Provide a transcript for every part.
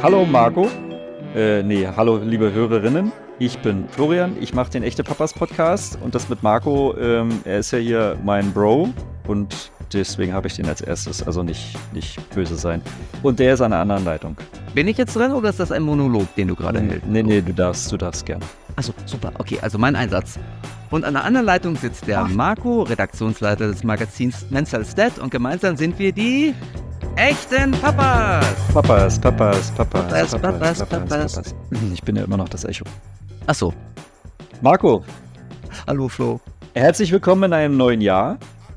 Hallo Marco, hallo liebe Hörerinnen. Ich bin Florian, ich mache den Echte Papas Podcast und das mit Marco, er ist ja hier mein Bro und deswegen habe ich den als erstes, also nicht böse sein. Und der ist an einer anderen Leitung. Bin ich jetzt dran oder ist das ein Monolog, den du gerade hältst? Nee, du darfst gerne. Achso, super, okay, also mein Einsatz. Und an der anderen Leitung sitzt der Marco, Redaktionsleiter des Magazins Mental Stat, und gemeinsam sind wir die echten Papas. Papas. Ich bin ja immer noch das Echo. Achso. Marco. Hallo Flo. Herzlich willkommen in einem neuen Jahr,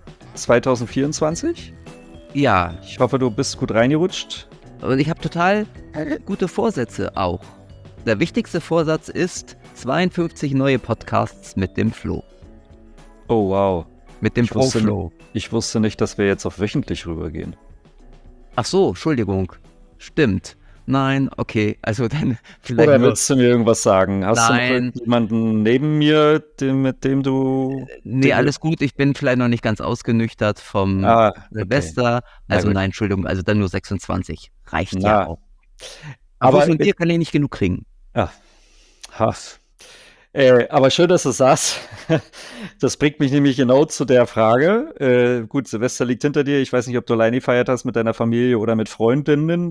2024. Ja. Ich hoffe, du bist gut reingerutscht. Und ich habe total gute Vorsätze auch. Der wichtigste Vorsatz ist 52 neue Podcasts mit dem Flo. Oh wow. Mit dem Pro-Flo. Ich wusste nicht, dass wir jetzt auf wöchentlich rübergehen. Ach so, Entschuldigung. Stimmt. Nein, okay, also dann vielleicht. Oder willst du mir irgendwas sagen? Hast Nein. du jemanden neben mir, mit dem du... Nee, alles gut, ich bin vielleicht noch nicht ganz ausgenüchtert vom Silvester. Okay. Also nein, Entschuldigung, also dann nur 26. Reicht ja auch. Aber von dir kann ich nicht genug kriegen. Ja, aber schön, dass du es sagst. Das bringt mich nämlich genau zu der Frage. Gut, Silvester liegt hinter dir. Ich weiß nicht, ob du alleine gefeiert hast mit deiner Familie oder mit Freundinnen.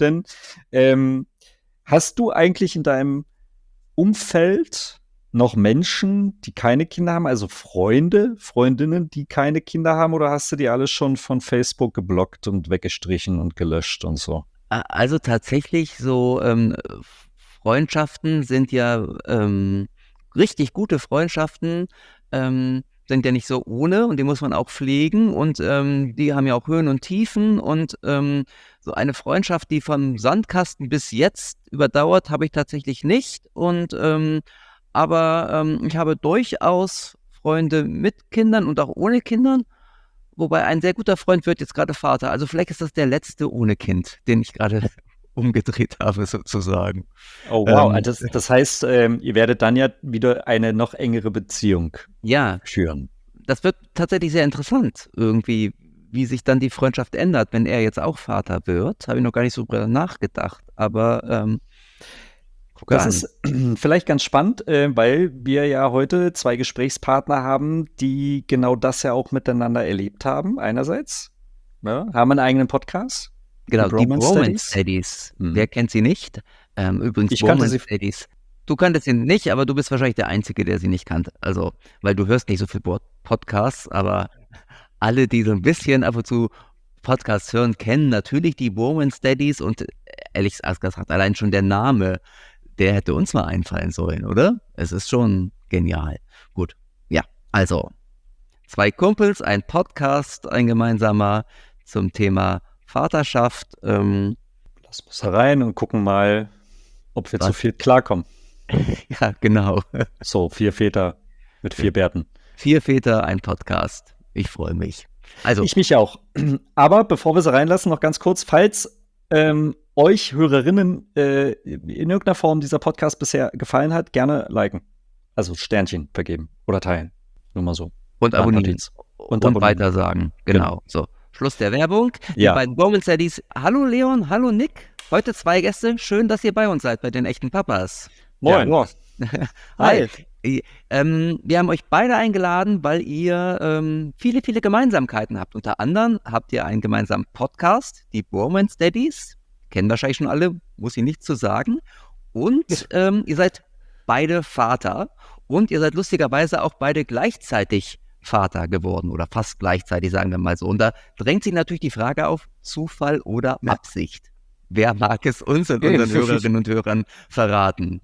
Hast du eigentlich in deinem Umfeld noch Menschen, die keine Kinder haben? Also Freundinnen, die keine Kinder haben? Oder hast du die alle schon von Facebook geblockt und weggestrichen und gelöscht und so? Also tatsächlich so Freundschaften sind ja richtig gute Freundschaften, sind ja nicht so ohne, und die muss man auch pflegen, und die haben ja auch Höhen und Tiefen, und so eine Freundschaft, die vom Sandkasten bis jetzt überdauert, habe ich tatsächlich nicht, und aber ich habe durchaus Freunde mit Kindern und auch ohne Kindern, wobei ein sehr guter Freund wird jetzt gerade Vater, also vielleicht ist das der letzte ohne Kind, den ich gerade umgedreht habe, sozusagen. Oh wow, das heißt, ihr werdet dann ja wieder eine noch engere Beziehung führen. Das wird tatsächlich sehr interessant, irgendwie, wie sich dann die Freundschaft ändert, wenn er jetzt auch Vater wird. Habe ich noch gar nicht so drüber nachgedacht, aber das ist vielleicht ganz spannend, weil wir ja heute zwei Gesprächspartner haben, die genau das ja auch miteinander erlebt haben, einerseits. Ja, haben einen eigenen Podcast. Genau, die Bromance Daddies. Wer kennt sie nicht? Übrigens, ich kannte sie. Daddies. Du kanntest sie nicht, aber du bist wahrscheinlich der Einzige, der sie nicht kannte. Also, weil du hörst nicht so viel Podcasts, aber alle, die so ein bisschen ab und zu Podcasts hören, kennen natürlich die Bromance Daddies, und ehrlich gesagt, allein schon der Name, der hätte uns mal einfallen sollen, oder? Es ist schon genial. Gut, ja, also 2 Kumpels, ein Podcast, ein gemeinsamer zum Thema Vaterschaft. Lass uns rein und gucken mal, ob wir zu viel klarkommen. Ja, genau. So, 4 Väter mit 4 Bärten. 4 Väter, ein Podcast. Ich freue mich. Also. Ich mich auch. Aber bevor wir sie reinlassen, noch ganz kurz, falls euch Hörerinnen in irgendeiner Form dieser Podcast bisher gefallen hat, gerne liken. Also Sternchen vergeben oder teilen. Nur mal so. Und abonnieren. Und weitersagen. Genau. So. Schluss der Werbung. Die beiden Bromance Daddies. Hallo Leon, hallo Nick. Heute 2 Gäste. Schön, dass ihr bei uns seid, bei den echten Papas. Moin. Ja. Hi. Wir haben euch beide eingeladen, weil ihr viele, viele Gemeinsamkeiten habt. Unter anderem habt ihr einen gemeinsamen Podcast, die Bromance Daddies. Kennen wahrscheinlich schon alle, muss ich nichts zu sagen. Und ihr seid beide Vater. Und ihr seid lustigerweise auch beide gleichzeitig Vater geworden oder fast gleichzeitig, sagen wir mal so. Und da drängt sich natürlich die Frage auf, Zufall oder Absicht. Wer mag es uns und unseren Hörerinnen und Hörern verraten?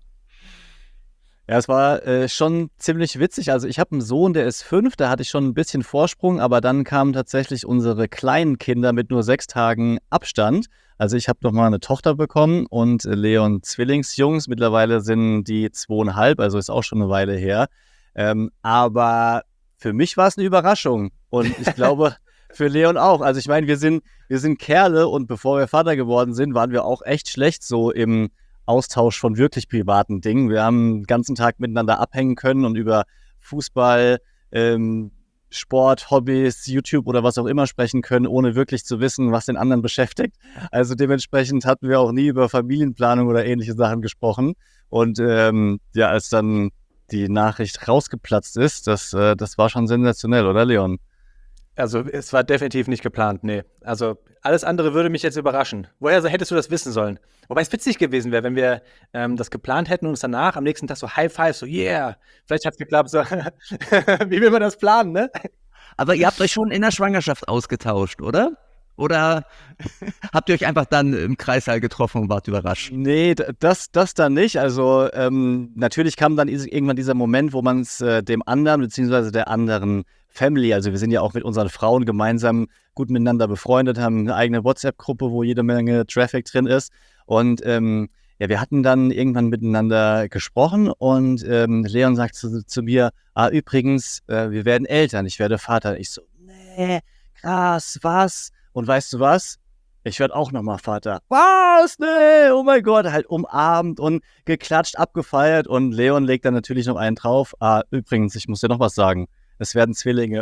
Ja, es war schon ziemlich witzig. Also ich habe einen Sohn, der ist 5, da hatte ich schon ein bisschen Vorsprung, aber dann kamen tatsächlich unsere kleinen Kinder mit nur 6 Tagen Abstand. Also ich habe nochmal eine Tochter bekommen und Leon Zwillingsjungs. Mittlerweile sind die 2,5, also ist auch schon eine Weile her. Aber für mich war es eine Überraschung und ich glaube für Leon auch. Also ich meine, wir sind Kerle, und bevor wir Vater geworden sind, waren wir auch echt schlecht so im Austausch von wirklich privaten Dingen. Wir haben den ganzen Tag miteinander abhängen können und über Fußball Sport, Hobbys, YouTube oder was auch immer sprechen können, ohne wirklich zu wissen, was den anderen beschäftigt. Also dementsprechend hatten wir auch nie über Familienplanung oder ähnliche Sachen gesprochen. Und als dann die Nachricht rausgeplatzt ist, das war schon sensationell, oder Leon? Also es war definitiv nicht geplant, nee. Also alles andere würde mich jetzt überraschen. Woher hättest du das wissen sollen? Wobei es witzig gewesen wäre, wenn wir das geplant hätten und uns danach am nächsten Tag so High Five, so yeah, vielleicht hat's geklappt, so wie will man das planen, ne? Aber ihr habt euch schon in der Schwangerschaft ausgetauscht, oder? Oder habt ihr euch einfach dann im Kreissaal getroffen und wart überrascht? Nee, das dann nicht. Also natürlich kam dann irgendwann dieser Moment, wo man es dem anderen beziehungsweise der anderen Family, also wir sind ja auch mit unseren Frauen gemeinsam gut miteinander befreundet, haben eine eigene WhatsApp-Gruppe, wo jede Menge Traffic drin ist. Und wir hatten dann irgendwann miteinander gesprochen und Leon sagt zu mir, übrigens, wir werden Eltern, ich werde Vater. Ich so, nee, krass, was? Und weißt du was? Ich werde auch nochmal Vater. Was? Nee, oh mein Gott, halt umarmt und geklatscht, abgefeiert. Und Leon legt dann natürlich noch einen drauf. Übrigens, ich muss dir noch was sagen. Es werden Zwillinge.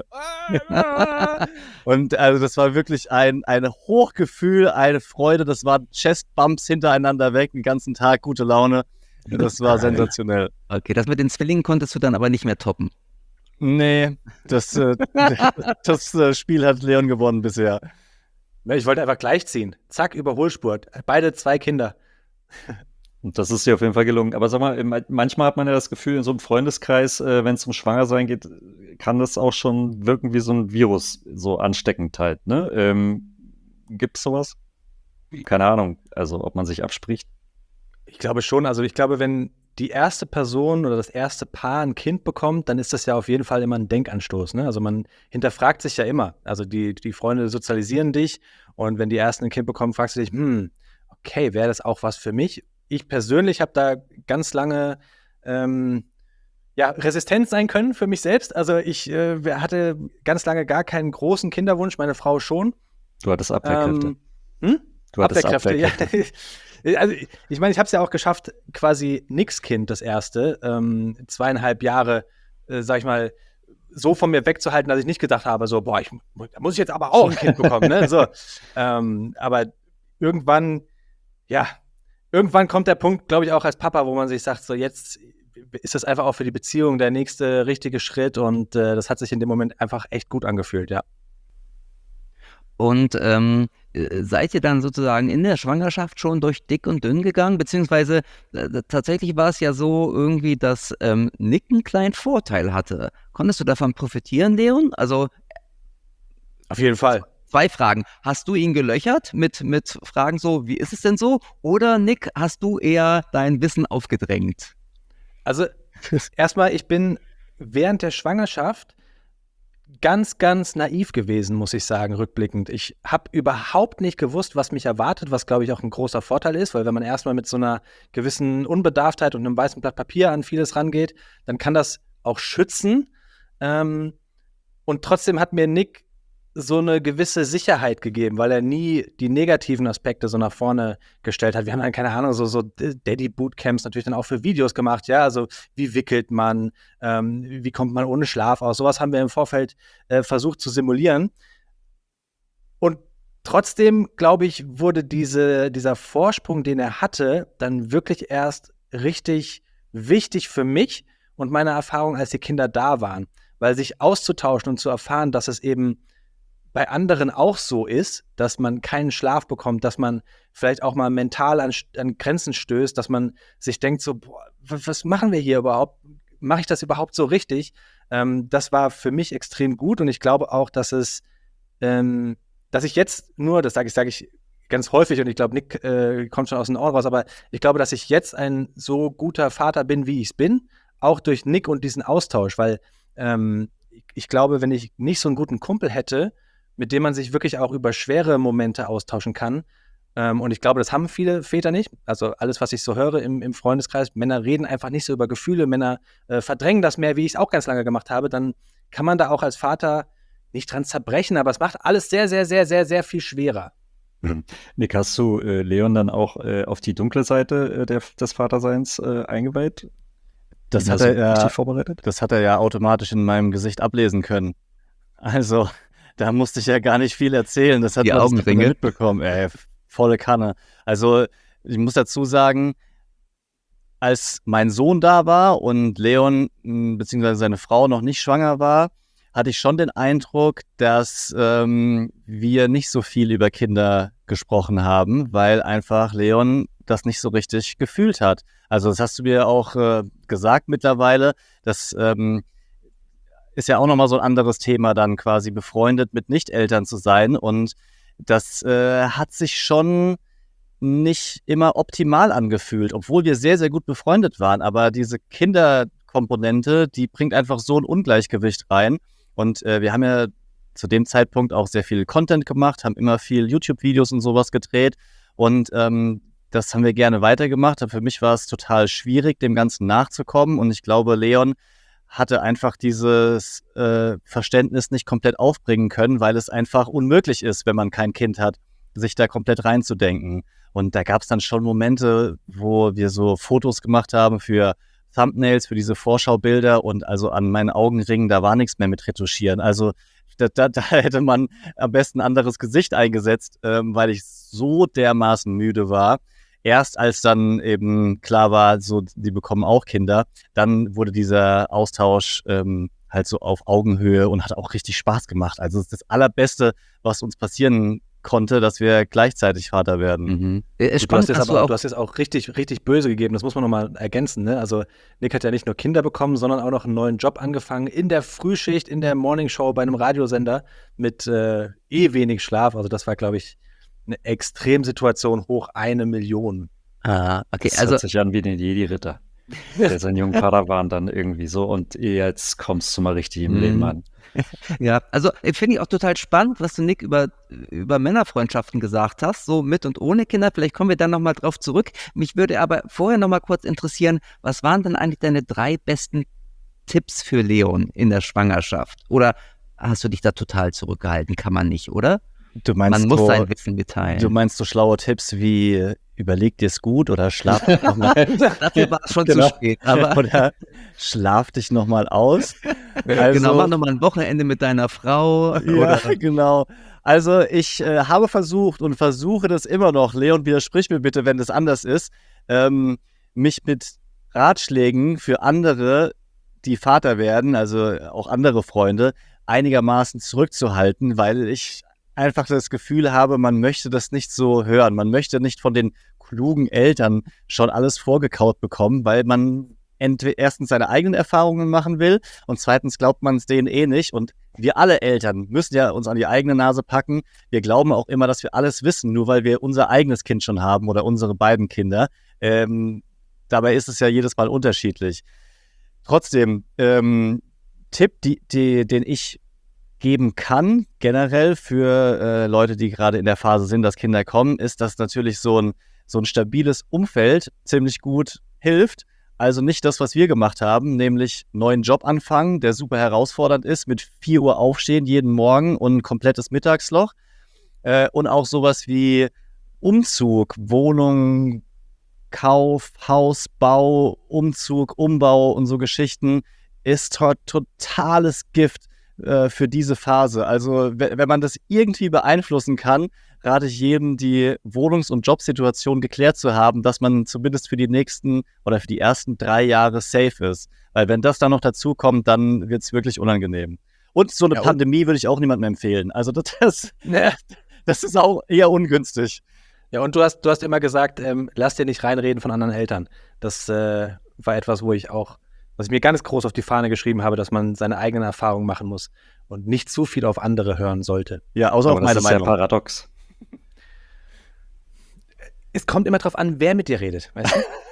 Und also das war wirklich ein Hochgefühl, eine Freude. Das waren Chestbumps hintereinander weg, den ganzen Tag, gute Laune. Das war sensationell. Okay, das mit den Zwillingen konntest du dann aber nicht mehr toppen. Nee, das Spiel hat Leon gewonnen bisher. Ich wollte einfach gleichziehen. Zack, Überholspur. Beide 2 Kinder. Und das ist dir auf jeden Fall gelungen. Aber sag mal, manchmal hat man ja das Gefühl, in so einem Freundeskreis, wenn es um Schwangersein geht, kann das auch schon wirken wie so ein Virus, so ansteckend halt, ne? Gibt's sowas? Keine Ahnung, also ob man sich abspricht. Ich glaube schon. Also ich glaube, wenn die erste Person oder das erste Paar ein Kind bekommt, dann ist das ja auf jeden Fall immer ein Denkanstoß, ne? Also man hinterfragt sich ja immer. Also die Freunde sozialisieren dich und wenn die ersten ein Kind bekommen, fragst du dich, okay, wäre das auch was für mich? Ich persönlich habe da ganz lange resistent sein können für mich selbst. Also ich hatte ganz lange gar keinen großen Kinderwunsch, meine Frau schon. Du hattest Abwehrkräfte. Du hattest Abwehrkräfte. Ja. Also ich meine, ich habe es ja auch geschafft, quasi nix Kind, das erste, 2,5 Jahre, sag ich mal, so von mir wegzuhalten, dass ich nicht gedacht habe, so, boah, da muss ich jetzt aber auch ein Kind bekommen, ne? So, aber irgendwann kommt der Punkt, glaube ich, auch als Papa, wo man sich sagt, so jetzt ist das einfach auch für die Beziehung der nächste richtige Schritt und das hat sich in dem Moment einfach echt gut angefühlt, ja. Und seid ihr dann sozusagen in der Schwangerschaft schon durch dick und dünn gegangen? Beziehungsweise tatsächlich war es ja so irgendwie, dass Nick einen kleinen Vorteil hatte. Konntest du davon profitieren, Leon? Also auf jeden Fall. 2 Fragen. Hast du ihn gelöchert mit Fragen so, wie ist es denn so? Oder Nick, hast du eher dein Wissen aufgedrängt? Also erstmal, ich bin während der Schwangerschaft ganz, ganz naiv gewesen, muss ich sagen, rückblickend. Ich habe überhaupt nicht gewusst, was mich erwartet, was, glaube ich, auch ein großer Vorteil ist, weil wenn man erstmal mit so einer gewissen Unbedarftheit und einem weißen Blatt Papier an vieles rangeht, dann kann das auch schützen. Und trotzdem hat mir Nick so eine gewisse Sicherheit gegeben, weil er nie die negativen Aspekte so nach vorne gestellt hat. Wir haben dann, keine Ahnung, so Daddy-Bootcamps natürlich dann auch für Videos gemacht, ja, also wie wickelt man, wie kommt man ohne Schlaf aus, sowas haben wir im Vorfeld versucht zu simulieren. Und trotzdem, glaube ich, wurde dieser Vorsprung, den er hatte, dann wirklich erst richtig wichtig für mich und meine Erfahrung, als die Kinder da waren, weil sich auszutauschen und zu erfahren, dass es eben bei anderen auch so ist, dass man keinen Schlaf bekommt, dass man vielleicht auch mal mental an Grenzen stößt, dass man sich denkt so, boah, was machen wir hier überhaupt? Mache ich das überhaupt so richtig? Das war für mich extrem gut und ich glaube auch, dass ich jetzt nur, das sage ich ganz häufig und ich glaube, Nick kommt schon aus den Ohren raus, aber ich glaube, dass ich jetzt ein so guter Vater bin, wie ich es bin, auch durch Nick und diesen Austausch, weil ich glaube, wenn ich nicht so einen guten Kumpel hätte, mit dem man sich wirklich auch über schwere Momente austauschen kann. Und ich glaube, das haben viele Väter nicht. Also alles, was ich so höre im Freundeskreis, Männer reden einfach nicht so über Gefühle, Männer verdrängen das mehr, wie ich es auch ganz lange gemacht habe. Dann kann man da auch als Vater nicht dran zerbrechen, aber es macht alles sehr, sehr, sehr, sehr, sehr viel schwerer. Nick, hast du Leon dann auch auf die dunkle Seite des Vaterseins eingeweiht? Das hat er ja automatisch in meinem Gesicht ablesen können. Also, da musste ich ja gar nicht viel erzählen. Das hat Die man das Augenringe. mitbekommen. Volle Kanne. Also, ich muss dazu sagen, als mein Sohn da war und Leon bzw. seine Frau noch nicht schwanger war, hatte ich schon den Eindruck, dass wir nicht so viel über Kinder gesprochen haben, weil einfach Leon das nicht so richtig gefühlt hat. Also das hast du mir auch gesagt mittlerweile. Das ist ja auch nochmal so ein anderes Thema, dann quasi befreundet mit Nicht-Eltern zu sein. Und das hat sich schon nicht immer optimal angefühlt, obwohl wir sehr, sehr gut befreundet waren. Aber diese Kinderkomponente, die bringt einfach so ein Ungleichgewicht rein. Und wir haben ja zu dem Zeitpunkt auch sehr viel Content gemacht, haben immer viel YouTube-Videos und sowas gedreht. Und das haben wir gerne weitergemacht. Aber für mich war es total schwierig, dem Ganzen nachzukommen. Und ich glaube, Leon hatte einfach dieses Verständnis nicht komplett aufbringen können, weil es einfach unmöglich ist, wenn man kein Kind hat, sich da komplett reinzudenken. Und da gab es dann schon Momente, wo wir so Fotos gemacht haben für Thumbnails, für diese Vorschaubilder und also an meinen Augenringen, da war nichts mehr mit Retuschieren. Also da hätte man am besten ein anderes Gesicht eingesetzt, weil ich so dermaßen müde war. Erst als dann eben klar war, so die bekommen auch Kinder, dann wurde dieser Austausch halt so auf Augenhöhe und hat auch richtig Spaß gemacht. Also es ist das Allerbeste, was uns passieren konnte, dass wir gleichzeitig Vater werden. Mhm. Du hast jetzt auch richtig, richtig böse gegeben, das muss man nochmal ergänzen. Ne? Also Nick hat ja nicht nur Kinder bekommen, sondern auch noch einen neuen Job angefangen in der Frühschicht, in der Morningshow bei einem Radiosender mit wenig Schlaf. Also das war, glaube ich, eine Extremsituation hoch 1 Million. Okay, Das also hört sich an wie den Jedi-Ritter. Der seinen jungen Padawan dann irgendwie so und jetzt kommst du mal richtig im Leben an. ja, also finde ich auch total spannend, was du, Nick, über Männerfreundschaften gesagt hast, so mit und ohne Kinder. Vielleicht kommen wir dann nochmal drauf zurück. Mich würde aber vorher nochmal kurz interessieren, was waren denn eigentlich deine 3 besten Tipps für Leon in der Schwangerschaft? Oder hast du dich da total zurückgehalten? Kann man nicht, oder? Man muss sein Wissen mitteilen. Du meinst so schlaue Tipps wie überleg dir's gut oder schlaf dich nochmal. Dafür war es schon zu spät. Aber Oder schlaf dich nochmal aus. Also, genau, mach nochmal ein Wochenende mit deiner Frau. Ja, genau. Also ich habe versucht und versuche das immer noch, Leon, widersprich mir bitte, wenn das anders ist, mich mit Ratschlägen für andere, die Vater werden, also auch andere Freunde, einigermaßen zurückzuhalten, weil ich einfach das Gefühl habe, man möchte das nicht so hören. Man möchte nicht von den klugen Eltern schon alles vorgekaut bekommen, weil man erstens seine eigenen Erfahrungen machen will und zweitens glaubt man es denen eh nicht. Und wir alle Eltern müssen ja uns an die eigene Nase packen. Wir glauben auch immer, dass wir alles wissen, nur weil wir unser eigenes Kind schon haben oder unsere beiden Kinder. Dabei ist es ja jedes Mal unterschiedlich. Trotzdem, Tipp, den ich geben kann, generell für Leute, die gerade in der Phase sind, dass Kinder kommen, ist, dass natürlich so ein stabiles Umfeld ziemlich gut hilft. Also nicht das, was wir gemacht haben, nämlich einen neuen Job anfangen, der super herausfordernd ist, mit 4 Uhr aufstehen jeden Morgen und ein komplettes Mittagsloch. Und auch sowas wie Umzug, Wohnung, Kauf, Hausbau, Umzug, Umbau und so Geschichten ist totales Gift für diese Phase. Also wenn man das irgendwie beeinflussen kann, rate ich jedem, die Wohnungs- und Jobsituation geklärt zu haben, dass man zumindest für die nächsten oder für die ersten 3 Jahre safe ist. Weil wenn das dann noch dazu kommt, dann wird es wirklich unangenehm. Und so eine Pandemie würde ich auch niemandem empfehlen. Also das ist auch eher ungünstig. Ja, und du hast immer gesagt, lass dir nicht reinreden von anderen Eltern. Das war etwas, was ich mir ganz groß auf die Fahne geschrieben habe, dass man seine eigenen Erfahrungen machen muss und nicht zu viel auf andere hören sollte. Ja, außer auf meine Meinung. Das ist ja paradox. Es kommt immer drauf an, wer mit dir redet, weißt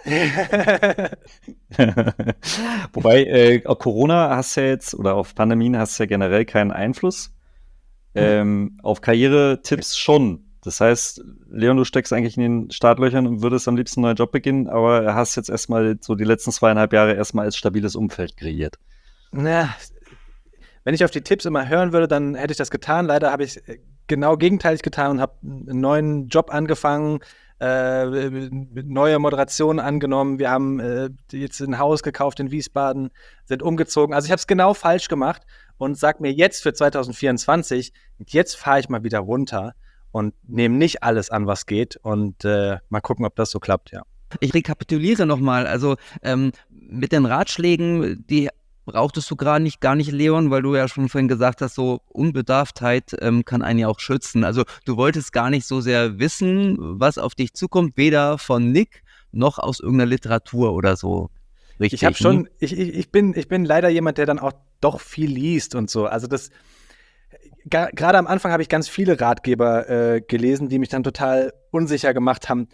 du? Wobei, auf Corona hast du ja jetzt, oder auf Pandemien hast du ja generell keinen Einfluss. Auf Karrieretipps schon. Das heißt, Leon, du steckst eigentlich in den Startlöchern und würdest am liebsten einen neuen Job beginnen, aber hast jetzt erstmal so die letzten 2,5 Jahre erstmal als stabiles Umfeld kreiert. Na, wenn ich auf die Tipps immer hören würde, dann hätte ich das getan. Leider habe ich genau gegenteilig getan und habe einen neuen Job angefangen, neue Moderationen angenommen. Wir haben jetzt ein Haus gekauft in Wiesbaden, sind umgezogen. Also ich habe es genau falsch gemacht und sag mir jetzt für 2024, jetzt fahre ich mal wieder runter und nehme nicht alles an, was geht und mal gucken, ob das so klappt, ja. Ich rekapituliere nochmal, also mit den Ratschlägen, die brauchtest du gar nicht, Leon, weil du ja schon vorhin gesagt hast, so Unbedarftheit kann einen ja auch schützen. Also du wolltest gar nicht so sehr wissen, was auf dich zukommt, weder von Nick noch aus irgendeiner Literatur oder so. Richtig, Ich habe schon, ich bin leider jemand, der dann auch doch viel liest und so. Also das, gerade am Anfang habe ich ganz viele Ratgeber gelesen, die mich dann total unsicher gemacht haben.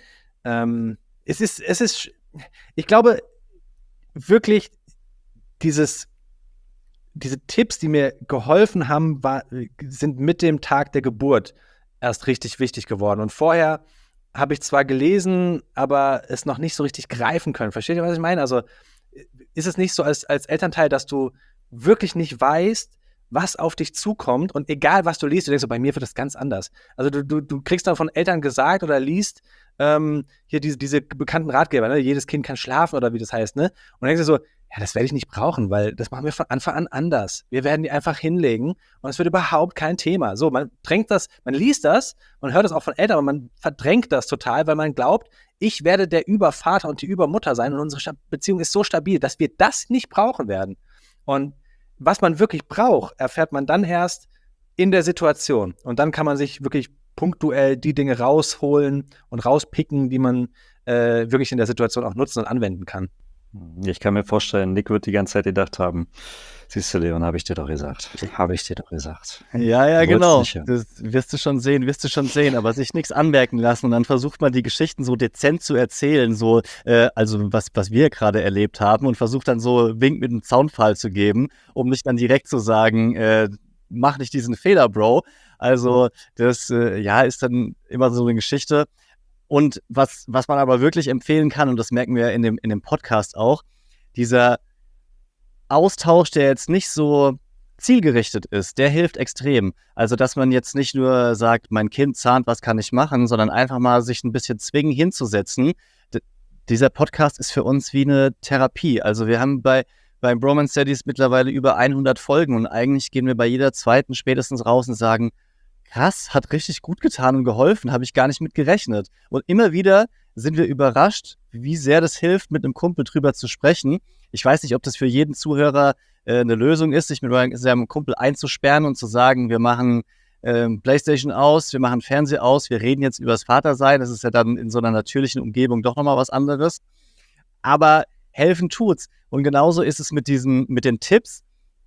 Ich glaube wirklich, diese Tipps, die mir geholfen haben, sind mit dem Tag der Geburt erst richtig wichtig geworden. Und vorher habe ich zwar gelesen, aber es noch nicht so richtig greifen können. Versteht ihr, was ich meine? Also ist es nicht so als Elternteil, dass du wirklich nicht weißt, was auf dich zukommt und egal, was du liest, du denkst so, bei mir wird das ganz anders. Also du kriegst dann von Eltern gesagt oder liest hier diese bekannten Ratgeber, ne? Jedes Kind kann schlafen oder wie das heißt, ne? Und dann denkst du so, ja, das werde ich nicht brauchen, weil das machen wir von Anfang an anders. Wir werden die einfach hinlegen und es wird überhaupt kein Thema. So, man liest das, man hört das auch von Eltern, aber man verdrängt das total, weil man glaubt, ich werde der Übervater und die Übermutter sein und unsere Beziehung ist so stabil, dass wir das nicht brauchen werden. Und was man wirklich braucht, erfährt man dann erst in der Situation. Und dann kann man sich wirklich punktuell die Dinge rausholen und rauspicken, die man wirklich in der Situation auch nutzen und anwenden kann. Ich kann mir vorstellen, Nick wird die ganze Zeit gedacht haben, siehst du, Leon, habe ich dir doch gesagt. Ja, Du genau. wolltest nicht hören. Das wirst du schon sehen, aber sich nichts anmerken lassen und dann versucht man die Geschichten so dezent zu erzählen, so, also was wir gerade erlebt haben und versucht dann so Wink mit einem Zaunpfahl zu geben, um nicht dann direkt zu sagen, mach nicht diesen Fehler, Bro. Also das, ist dann immer so eine Geschichte. Und was man aber wirklich empfehlen kann, und das merken wir in dem Podcast auch, dieser Austausch, der jetzt nicht so zielgerichtet ist, der hilft extrem. Also, dass man jetzt nicht nur sagt, mein Kind zahnt, was kann ich machen, sondern einfach mal sich ein bisschen zwingen hinzusetzen. Dieser Podcast ist für uns wie eine Therapie. Also wir haben beim Bromance Studies mittlerweile über 100 Folgen und eigentlich gehen wir bei jeder zweiten spätestens raus und sagen, krass, hat richtig gut getan und geholfen, habe ich gar nicht mit gerechnet. Und immer wieder sind wir überrascht, wie sehr das hilft, mit einem Kumpel drüber zu sprechen. Ich weiß nicht, ob das für jeden Zuhörer eine Lösung ist, sich mit seinem Kumpel einzusperren und zu sagen, wir machen Playstation aus, wir machen Fernseher aus, wir reden jetzt über das Vatersein. Das ist ja dann in so einer natürlichen Umgebung doch nochmal was anderes. Aber helfen tut's. Und genauso ist es mit den Tipps,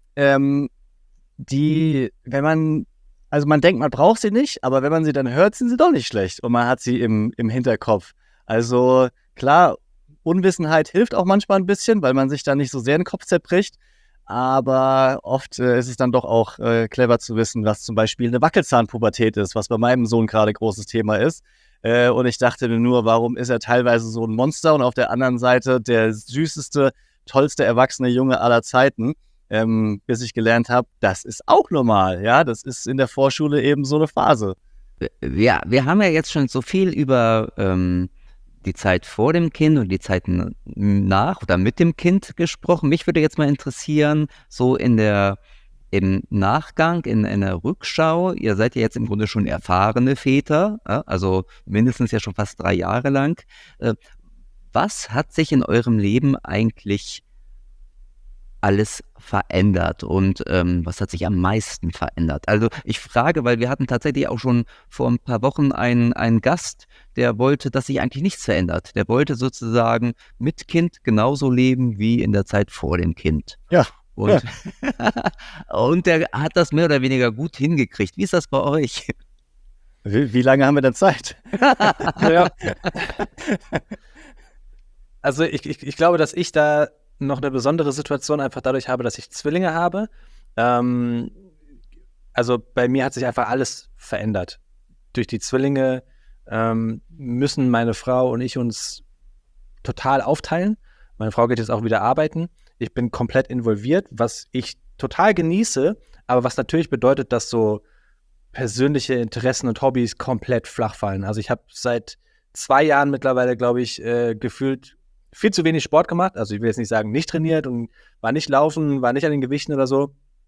die, also man denkt, man braucht sie nicht, aber wenn man sie dann hört, sind sie doch nicht schlecht und man hat sie im Hinterkopf. Also klar, Unwissenheit hilft auch manchmal ein bisschen, weil man sich da nicht so sehr den Kopf zerbricht, aber oft ist es dann doch auch clever zu wissen, was zum Beispiel eine Wackelzahnpubertät ist, was bei meinem Sohn gerade großes Thema ist. Und ich dachte mir nur, warum ist er teilweise so ein Monster und auf der anderen Seite der süßeste, tollste erwachsene Junge aller Zeiten. Bis ich gelernt habe, das ist auch normal, ja, das ist in der Vorschule eben so eine Phase. Ja, wir haben ja jetzt schon so viel über die Zeit vor dem Kind und die Zeit nach oder mit dem Kind gesprochen. Mich würde jetzt mal interessieren, so im Nachgang, in einer Rückschau, ihr seid ja jetzt im Grunde schon erfahrene Väter, also mindestens ja schon fast 3 Jahre lang. Was hat sich in eurem Leben eigentlich alles verändert und was hat sich am meisten verändert? Also ich frage, weil wir hatten tatsächlich auch schon vor ein paar Wochen einen Gast, der wollte, dass sich eigentlich nichts verändert. Der wollte sozusagen mit Kind genauso leben wie in der Zeit vor dem Kind. Ja. Und, und der hat das mehr oder weniger gut hingekriegt. Wie ist das bei euch? Wie lange haben wir denn Zeit? Ja. Also ich glaube, dass ich da noch eine besondere Situation einfach dadurch habe, dass ich Zwillinge habe. Also bei mir hat sich einfach alles verändert. Durch die Zwillinge müssen meine Frau und ich uns total aufteilen. Meine Frau geht jetzt auch wieder arbeiten. Ich bin komplett involviert, was ich total genieße, aber was natürlich bedeutet, dass so persönliche Interessen und Hobbys komplett flach fallen. Also ich habe seit 2 Jahren mittlerweile, glaube ich, gefühlt viel zu wenig Sport gemacht. Also ich will jetzt nicht sagen, nicht trainiert und war nicht laufen, war nicht an den Gewichten oder so.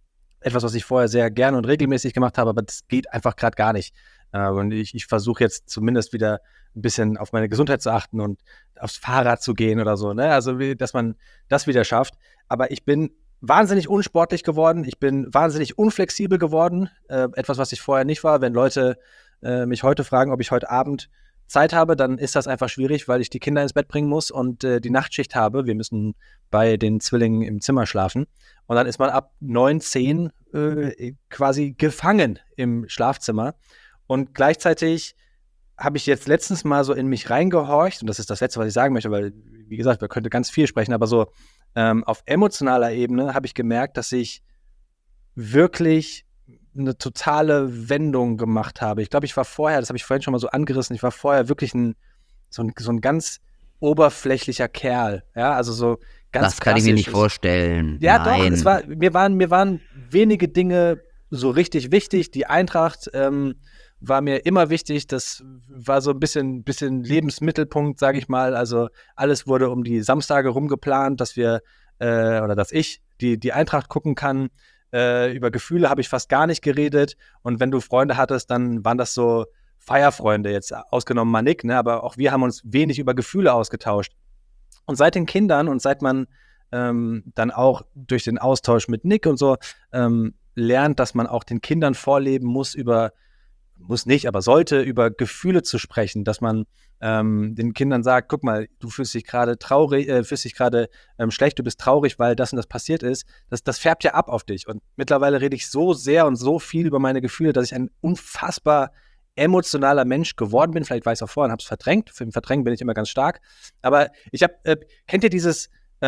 etwas, was ich vorher sehr gerne und regelmäßig gemacht habe, aber das geht einfach gerade gar nicht. Und ich versuche jetzt zumindest wieder ein bisschen auf meine Gesundheit zu achten und aufs Fahrrad zu gehen oder so, ne? Also, dass man das wieder schafft. Aber ich bin wahnsinnig unsportlich geworden. Ich bin wahnsinnig unflexibel geworden. Etwas, was ich vorher nicht war. Wenn Leute mich heute fragen, ob ich heute Abend Zeit habe, dann ist das einfach schwierig, weil ich die Kinder ins Bett bringen muss und die Nachtschicht habe. Wir müssen bei den Zwillingen im Zimmer schlafen. Und dann ist man ab 9, 10 quasi gefangen im Schlafzimmer. Und gleichzeitig habe ich jetzt letztens mal so in mich reingehorcht, und das ist das Letzte, was ich sagen möchte, weil, wie gesagt, wir könnten ganz viel sprechen, aber so auf emotionaler Ebene habe ich gemerkt, dass ich wirklich eine totale Wendung gemacht habe. Ich glaube, ich war vorher, das habe ich vorhin schon mal so angerissen, ich war vorher wirklich so ein ganz oberflächlicher Kerl. Ja, also so ganz Das kann ich mir nicht klassisch. vorstellen. Ja, Nein. doch, mir waren wenige Dinge so richtig wichtig. Die Eintracht war mir immer wichtig. Das war so ein bisschen Lebensmittelpunkt, sage ich mal. Also alles wurde um die Samstage rumgeplant, dass wir oder dass ich die Eintracht gucken kann. Über Gefühle habe ich fast gar nicht geredet. Und wenn du Freunde hattest, dann waren das so Feierfreunde, jetzt ausgenommen mal Nick, ne? Aber auch wir haben uns wenig über Gefühle ausgetauscht. Und seit den Kindern und seit man dann auch durch den Austausch mit Nick und so lernt, dass man auch den Kindern vorleben muss, muss nicht, aber sollte, über Gefühle zu sprechen, dass man den Kindern sagt, guck mal, du fühlst dich gerade traurig, fühlst dich gerade schlecht, du bist traurig, weil das und das passiert ist, das färbt ja ab auf dich. Und mittlerweile rede ich so sehr und so viel über meine Gefühle, dass ich ein unfassbar emotionaler Mensch geworden bin. Vielleicht war ich es auch vorher und habe es verdrängt. Für den Verdrängen bin ich immer ganz stark. Aber ich habe, kennt ihr dieses,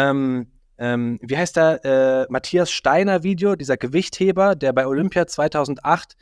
wie heißt der, Matthias Steiner Video, dieser Gewichtheber, der bei Olympia 2008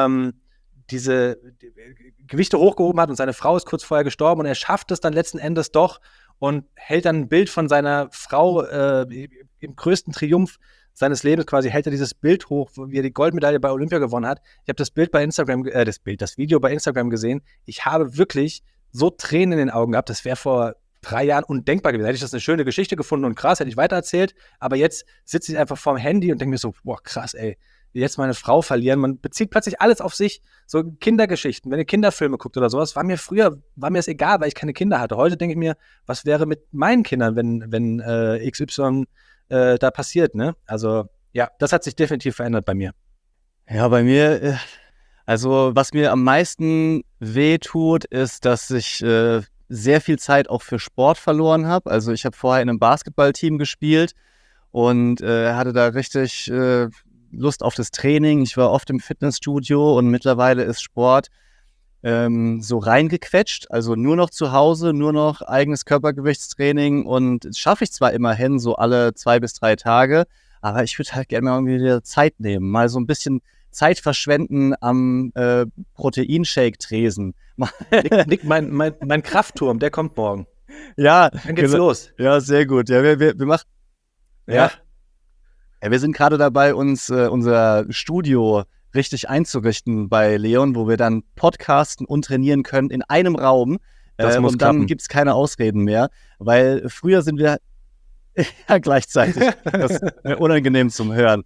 diese Gewichte hochgehoben hat und seine Frau ist kurz vorher gestorben und er schafft es dann letzten Endes doch und hält dann ein Bild von seiner Frau im größten Triumph seines Lebens quasi, hält er dieses Bild hoch, wie er die Goldmedaille bei Olympia gewonnen hat. Ich habe das Video bei Instagram gesehen. Ich habe wirklich so Tränen in den Augen gehabt, das wäre vor 3 Jahren undenkbar gewesen. Hätte ich das eine schöne Geschichte gefunden und krass, hätte ich weitererzählt, aber jetzt sitze ich einfach vorm Handy und denke mir so, boah, krass, ey, jetzt meine Frau verlieren. Man bezieht plötzlich alles auf sich. So Kindergeschichten, wenn ihr Kinderfilme guckt oder sowas, war mir es egal, weil ich keine Kinder hatte. Heute denke ich mir, was wäre mit meinen Kindern, wenn XY da passiert, ne? Also, ja, das hat sich definitiv verändert bei mir. Ja, bei mir, also was mir am meisten wehtut, ist, dass ich sehr viel Zeit auch für Sport verloren habe. Also ich habe vorher in einem Basketballteam gespielt und hatte da richtig Lust auf das Training. Ich war oft im Fitnessstudio und mittlerweile ist Sport so reingequetscht. Also nur noch zu Hause, nur noch eigenes Körpergewichtstraining und das schaffe ich zwar immerhin so alle 2 bis 3 Tage, aber ich würde halt gerne mal irgendwie wieder Zeit nehmen, mal so ein bisschen Zeit verschwenden am Proteinshake-Tresen. Nick, mein Kraftturm, der kommt morgen. Ja, Dann geht's los. Ja, sehr gut. Ja, wir machen. Ja. Ja, wir sind gerade dabei, uns unser Studio richtig einzurichten bei Leon, wo wir dann podcasten und trainieren können in einem Raum. Das muss und dann klappen. gibt es keine Ausreden mehr, weil früher sind wir ja gleichzeitig. Das ist unangenehm zum Hören.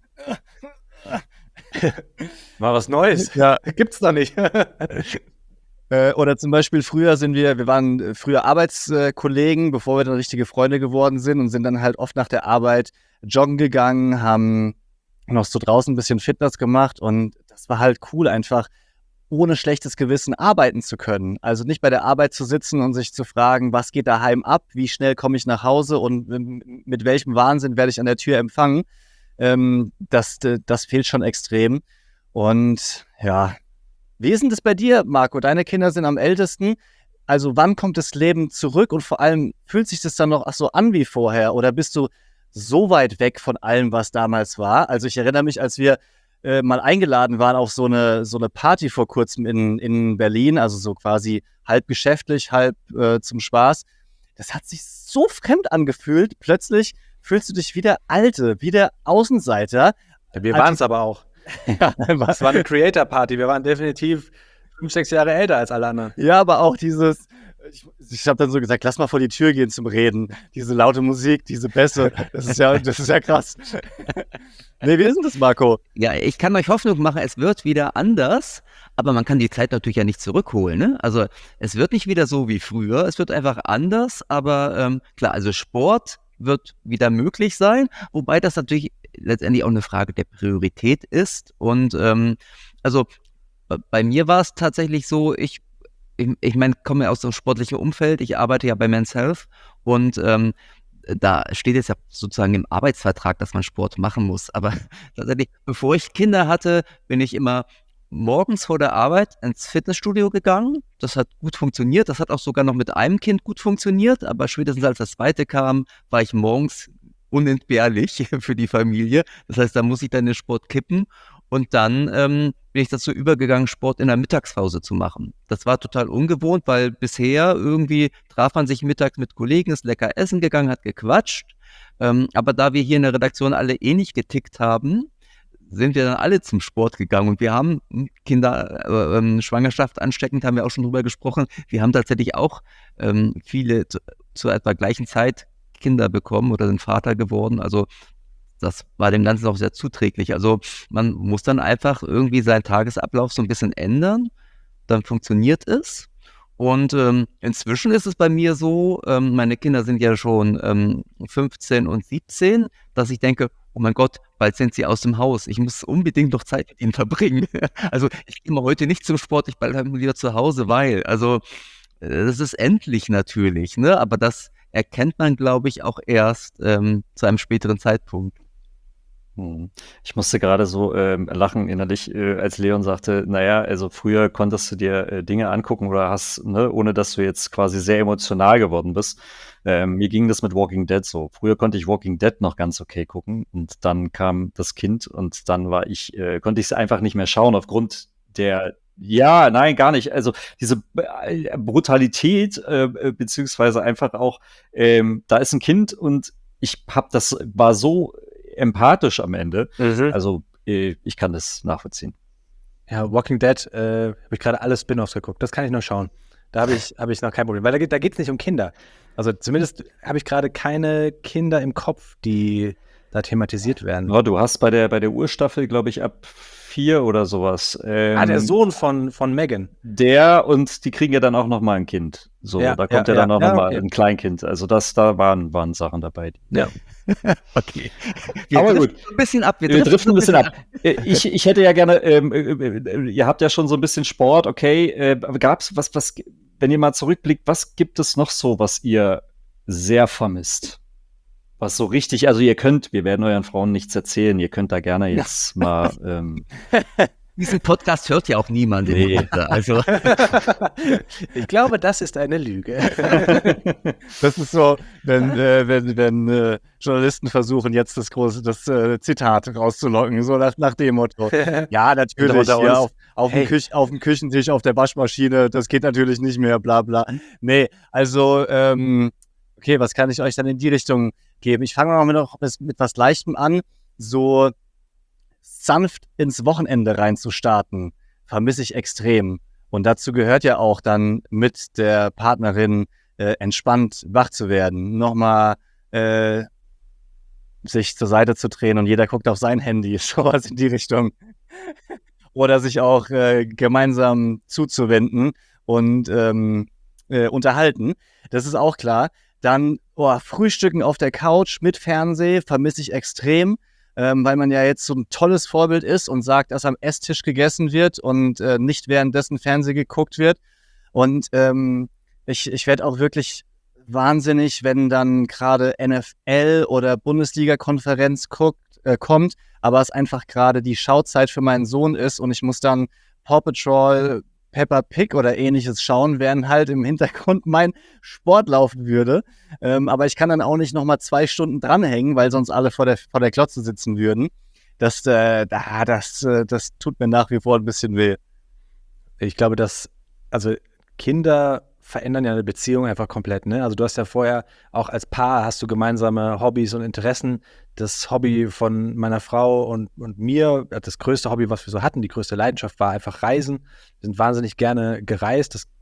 Mal was Neues. Ja. Gibt's doch nicht. Oder zum Beispiel früher wir waren früher Arbeitskollegen, bevor wir dann richtige Freunde geworden sind und sind dann halt oft nach der Arbeit joggen gegangen, haben noch so draußen ein bisschen Fitness gemacht und das war halt cool, einfach ohne schlechtes Gewissen arbeiten zu können. Also nicht bei der Arbeit zu sitzen und sich zu fragen, was geht daheim ab, wie schnell komme ich nach Hause und mit welchem Wahnsinn werde ich an der Tür empfangen. Das fehlt schon extrem. Und ja, wie ist denn das bei dir, Marco? Deine Kinder sind am ältesten. Also wann kommt das Leben zurück und vor allem fühlt sich das dann noch so an wie vorher oder bist du so weit weg von allem, was damals war? Also ich erinnere mich, als wir mal eingeladen waren auf so eine Party vor kurzem in Berlin, also so quasi halb geschäftlich, halb zum Spaß. Das hat sich so fremd angefühlt. Plötzlich fühlst du dich wie der Alte, wie der Außenseiter. Wir waren es aber auch. Ja, Es war eine Creator-Party. Wir waren definitiv 5, 6 Jahre älter als alle anderen. ja, aber auch dieses Ich habe dann so gesagt, lass mal vor die Tür gehen zum Reden. Diese laute Musik, diese Bässe, das ist ja krass. Nee, wie ist denn das, Marco? Ja, ich kann euch Hoffnung machen, es wird wieder anders, aber man kann die Zeit natürlich ja nicht zurückholen. Ne? Also es wird nicht wieder so wie früher, es wird einfach anders, aber klar, also Sport wird wieder möglich sein, wobei das natürlich letztendlich auch eine Frage der Priorität ist. Und also bei mir war es tatsächlich so, ich meine, komme ja aus dem sportlichen Umfeld, ich arbeite ja bei Men's Health und da steht jetzt ja sozusagen im Arbeitsvertrag, dass man Sport machen muss. Aber tatsächlich, bevor ich Kinder hatte, bin ich immer morgens vor der Arbeit ins Fitnessstudio gegangen. Das hat gut funktioniert. Das hat auch sogar noch mit einem Kind gut funktioniert. Aber spätestens als das zweite kam, war ich morgens unentbehrlich für die Familie. Das heißt, da muss ich dann den Sport kippen. Und dann bin ich dazu übergegangen, Sport in der Mittagspause zu machen. Das war total ungewohnt, weil bisher irgendwie traf man sich mittags mit Kollegen, ist lecker essen gegangen, hat gequatscht. Aber da wir hier in der Redaktion alle ähnlich getickt haben, sind wir dann alle zum Sport gegangen. Und wir haben Kinder, Schwangerschaft ansteckend, haben wir auch schon drüber gesprochen. Wir haben tatsächlich auch viele zu etwa gleichen Zeit Kinder bekommen oder sind Vater geworden. Also das war dem Ganzen auch sehr zuträglich. Also man muss dann einfach irgendwie seinen Tagesablauf so ein bisschen ändern, dann funktioniert es. Und inzwischen ist es bei mir so, meine Kinder sind ja schon 15 und 17, dass ich denke, oh mein Gott, bald sind sie aus dem Haus. Ich muss unbedingt noch Zeit mit ihnen verbringen. Also ich gehe mal heute nicht zum Sport, ich bleibe lieber zu Hause, weil, also das ist endlich natürlich, ne? Aber das erkennt man, glaube ich, auch erst zu einem späteren Zeitpunkt. Ich musste gerade so lachen innerlich, als Leon sagte, naja, also früher konntest du dir Dinge angucken oder hast, ne, ohne dass du jetzt quasi sehr emotional geworden bist. Mir ging das mit Walking Dead so. Früher konnte ich Walking Dead noch ganz okay gucken und dann kam das Kind und dann konnte ich es einfach nicht mehr schauen aufgrund ja, nein, gar nicht. Also diese Brutalität, beziehungsweise einfach auch, da ist ein Kind und war so empathisch am Ende. Also ich kann das nachvollziehen. Ja, Walking Dead, habe ich gerade alle Spin-offs geguckt. Das kann ich noch schauen. Da habe ich noch kein Problem. Weil da geht es nicht um Kinder. Also zumindest habe ich gerade keine Kinder im Kopf, die da thematisiert werden. Ja, du hast bei der Urstaffel, glaube ich, ab 4 oder sowas. Der Sohn von Megan. Und die kriegen ja dann auch noch mal ein Kind. So, Ja, da kommt ja, ja dann auch ja, noch mal okay. ein Kleinkind. Also da waren Sachen dabei. Ja. Okay. Aber driften gut. ein bisschen ab. Wir driften ein bisschen ab. Ich hätte ja gerne, ihr habt ja schon so ein bisschen Sport, okay. Aber gab's was, wenn ihr mal zurückblickt, was gibt es noch so, was ihr sehr vermisst? Was so richtig, also wir werden euren Frauen nichts erzählen, ihr könnt da gerne jetzt mal. Diesen Podcast hört ja auch niemand. Nee. Also. Ich glaube, das ist eine Lüge. Das ist so, wenn Journalisten versuchen, jetzt das Zitat rauszulocken, so nach dem Motto. Ja, natürlich, ja, auf dem Küchentisch, auf der Waschmaschine, das geht natürlich nicht mehr, bla bla. Nee, also, okay, was kann ich euch dann in die Richtung geben? Ich fange mal noch mit was Leichtem an, so sanft ins Wochenende reinzustarten, vermisse ich extrem. Und dazu gehört ja auch dann mit der Partnerin entspannt wach zu werden, nochmal sich zur Seite zu drehen und jeder guckt auf sein Handy, sowas in die Richtung. Oder sich auch gemeinsam zuzuwenden und unterhalten. Das ist auch klar. Dann Frühstücken auf der Couch mit Fernseh vermisse ich extrem. Weil man ja jetzt so ein tolles Vorbild ist und sagt, dass am Esstisch gegessen wird und nicht währenddessen Fernsehen geguckt wird. Und ich werde auch wirklich wahnsinnig, wenn dann gerade NFL oder Bundesliga-Konferenz kommt, aber es einfach gerade die Schauzeit für meinen Sohn ist und ich muss dann Paw Patrol, Peppa Pig oder ähnliches schauen, während halt im Hintergrund mein Sport laufen würde. Aber ich kann dann auch nicht nochmal 2 Stunden dranhängen, weil sonst alle vor der Glotze sitzen würden. Das tut mir nach wie vor ein bisschen weh. Ich glaube, also Kinder verändern ja eine Beziehung einfach komplett, ne? Also du hast ja vorher, auch als Paar hast du gemeinsame Hobbys und Interessen. Das Hobby von meiner Frau und mir, das größte Hobby, was wir so hatten, die größte Leidenschaft war einfach Reisen. Wir sind wahnsinnig gerne gereist. Das geht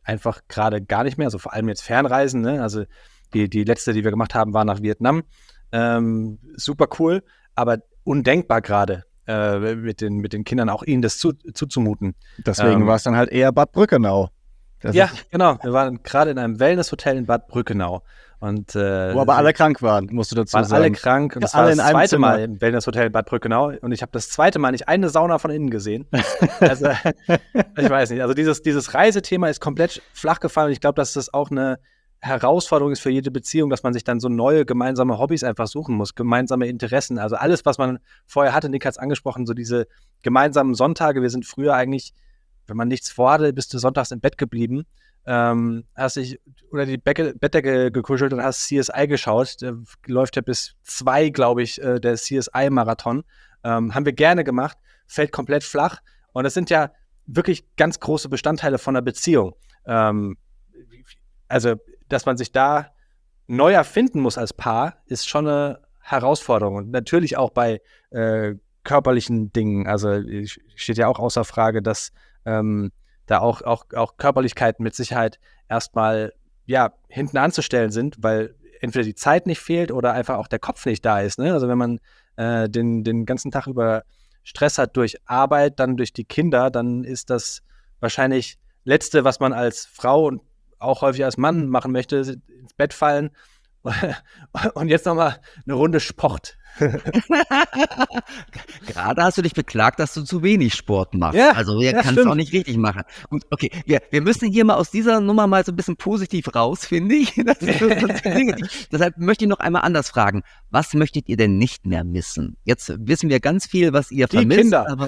einfach gerade gar nicht mehr. Also vor allem jetzt Fernreisen, ne? Also die letzte, die wir gemacht haben, war nach Vietnam. Super cool, aber undenkbar gerade mit den Kindern auch ihnen das zuzumuten. Deswegen war es dann halt eher Bad Brückenau. Genau. Wir waren gerade in einem Wellnesshotel in Bad Brückenau. Und, wo aber alle krank waren, musst du dazu sagen. Alle krank. Und das alle war in das einem zweite Zimmer. Mal im Wellnesshotel in Bad Brückenau. Und ich habe das zweite Mal nicht eine Sauna von innen gesehen. Also, ich weiß nicht. Also dieses Reisethema ist komplett flach gefallen. Und ich glaube, dass das auch eine Herausforderung ist für jede Beziehung, dass man sich dann so neue gemeinsame Hobbys einfach suchen muss, gemeinsame Interessen. Also alles, was man vorher hatte, Nick hat es angesprochen, so diese gemeinsamen Sonntage. Wir sind früher eigentlich, wenn man nichts vorhatte, bist du sonntags im Bett geblieben. Hast dich unter die Bettdecke gekuschelt und hast CSI geschaut. Der läuft ja bis 2, glaube ich, der CSI-Marathon. Haben wir gerne gemacht, fällt komplett flach. Und das sind ja wirklich ganz große Bestandteile von einer Beziehung. Also, dass man sich da neu erfinden muss als Paar, ist schon eine Herausforderung. Und natürlich auch bei körperlichen Dingen. Also steht ja auch außer Frage, dass da auch Körperlichkeiten mit Sicherheit erstmal hinten anzustellen sind, weil entweder die Zeit nicht fehlt oder einfach auch der Kopf nicht da ist. Ne? Also wenn man den ganzen Tag über Stress hat durch Arbeit, dann durch die Kinder, dann ist das wahrscheinlich Letzte, was man als Frau und auch häufig als Mann machen möchte, ins Bett fallen und jetzt nochmal eine Runde Sport. Gerade hast du dich beklagt, dass du zu wenig Sport machst. Ja, Also wir ja, kannst es stimmt. auch nicht richtig machen. Gut, okay, wir müssen hier mal aus dieser Nummer mal so ein bisschen positiv raus, finde ich. Das ist sonst negativ. Deshalb möchte ich noch einmal anders fragen. Was möchtet ihr denn nicht mehr missen? Jetzt wissen wir ganz viel, was ihr Die vermisst. Kinder. Aber,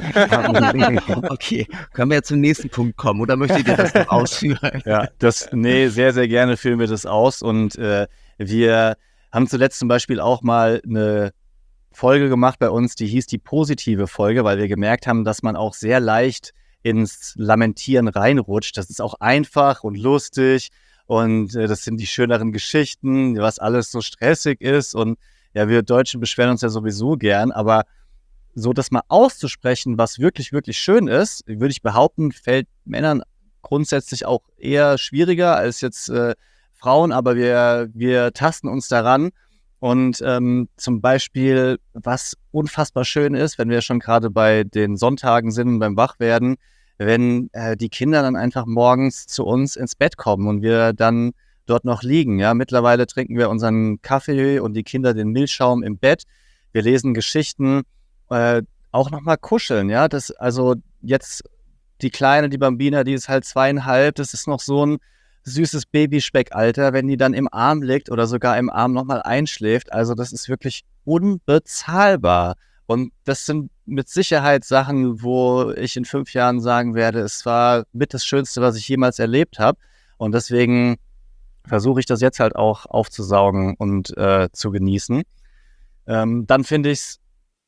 okay, können wir ja zum nächsten Punkt kommen oder möchtet ihr das noch ausführen? Ja, sehr, sehr gerne führen wir das aus. Und wir haben zuletzt zum Beispiel auch mal eine Folge gemacht bei uns, die hieß die positive Folge, weil wir gemerkt haben, dass man auch sehr leicht ins Lamentieren reinrutscht. Das ist auch einfach und lustig und das sind die schöneren Geschichten, was alles so stressig ist. Und ja, wir Deutschen beschweren uns ja sowieso gern, aber so das mal auszusprechen, was wirklich, wirklich schön ist, würde ich behaupten, fällt Männern grundsätzlich auch eher schwieriger als jetzt Frauen, aber wir tasten uns daran. Und zum Beispiel, was unfassbar schön ist, wenn wir schon gerade bei den Sonntagen sind und beim Wachwerden, wenn die Kinder dann einfach morgens zu uns ins Bett kommen und wir dann dort noch liegen. Ja, mittlerweile trinken wir unseren Kaffee und die Kinder den Milchschaum im Bett. Wir lesen Geschichten, auch nochmal kuscheln. Ja, das also jetzt die Kleine, die Bambina, die ist halt 2,5, das ist noch so ein süßes Babyspeckalter, wenn die dann im Arm liegt oder sogar im Arm nochmal einschläft. Also das ist wirklich unbezahlbar. Und das sind mit Sicherheit Sachen, wo ich in 5 Jahren sagen werde, es war mit das Schönste, was ich jemals erlebt habe. Und deswegen versuche ich das jetzt halt auch aufzusaugen und zu genießen. Dann finde ich es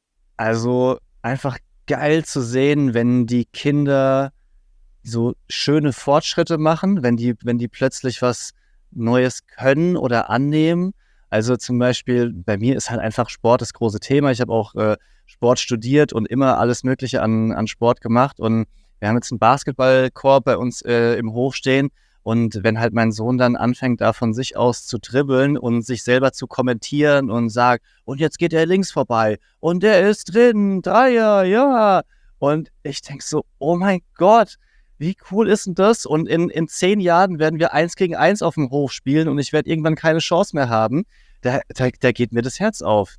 also einfach geil zu sehen, wenn die Kinder so schöne Fortschritte machen, wenn die plötzlich was Neues können oder annehmen. Also zum Beispiel, bei mir ist halt einfach Sport das große Thema. Ich habe auch Sport studiert und immer alles Mögliche an Sport gemacht. Und wir haben jetzt einen Basketballkorb bei uns im Hof stehen. Und wenn halt mein Sohn dann anfängt, da von sich aus zu dribbeln und sich selber zu kommentieren und sagt, und jetzt geht er links vorbei und der ist drin, Dreier, ja. Und ich denke so, oh mein Gott, wie cool ist denn das? Und in 10 Jahren werden wir 1 gegen 1 auf dem Hof spielen und ich werde irgendwann keine Chance mehr haben. Da geht mir das Herz auf.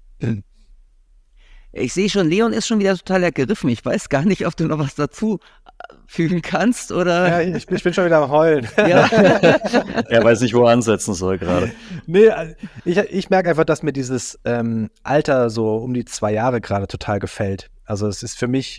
Ich sehe schon, Leon ist schon wieder total ergriffen. Ich weiß gar nicht, ob du noch was dazu fügen kannst oder. Ja, ich bin schon wieder am Heulen. Ja. Er weiß nicht, wo er ansetzen soll gerade. Nee, ich merke einfach, dass mir dieses Alter so um die 2 Jahre gerade total gefällt. Also es ist für mich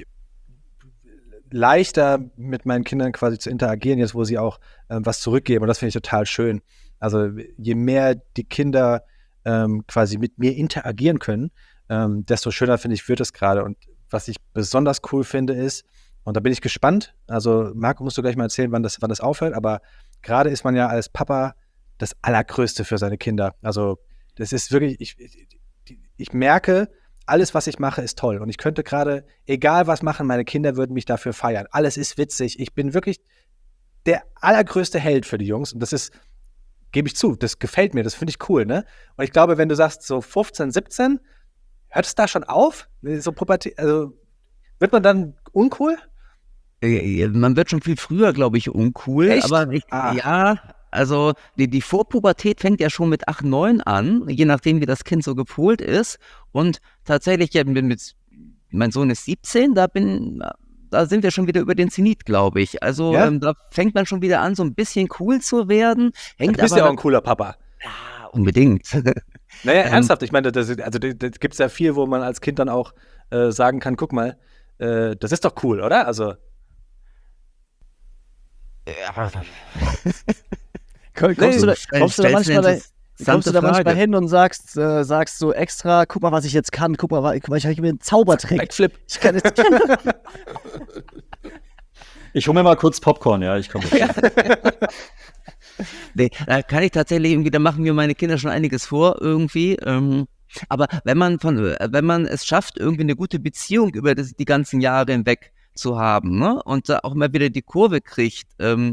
leichter, mit meinen Kindern quasi zu interagieren, jetzt wo sie auch was zurückgeben. Und das finde ich total schön. Also je mehr die Kinder quasi mit mir interagieren können, desto schöner, finde ich, wird es gerade. Und was ich besonders cool finde ist, und da bin ich gespannt, also Marco, musst du gleich mal erzählen, wann das aufhört, aber gerade ist man ja als Papa das Allergrößte für seine Kinder. Also das ist wirklich, ich merke, alles, was ich mache, ist toll. Und ich könnte gerade, egal was machen, meine Kinder würden mich dafür feiern. Alles ist witzig. Ich bin wirklich der allergrößte Held für die Jungs. Und das ist, gebe ich zu, das gefällt mir, das finde ich cool, ne? Und ich glaube, wenn du sagst, so 15, 17, hört es da schon auf? So Pubertät, also wird man dann uncool? Man wird schon viel früher, glaube ich, uncool. Echt? Aber ja, also die Vorpubertät fängt ja schon mit 8, 9 an, je nachdem, wie das Kind so gepolt ist. Und tatsächlich, ja, mein Sohn ist 17, da sind wir schon wieder über den Zenit, glaube ich. Also Ja? da fängt man schon wieder an, so ein bisschen cool zu werden. Du bist ja auch ein cooler Papa. Ja, unbedingt. Naja, ernsthaft, ich meine, das gibt es ja viel, wo man als Kind dann auch sagen kann, guck mal, das ist doch cool, oder? Also Kommst du da manchmal hin und sagst so extra, guck mal, was ich jetzt kann, guck mal, ich habe mir einen Zaubertrick. Backflip. Ich kann jetzt Ich hole mir mal kurz Popcorn, ja, ich komme. Nee, da kann ich tatsächlich irgendwie, da machen mir meine Kinder schon einiges vor irgendwie. Aber wenn man es schafft, irgendwie eine gute Beziehung über die ganzen Jahre hinweg zu haben, ne? Und da auch mal wieder die Kurve kriegt,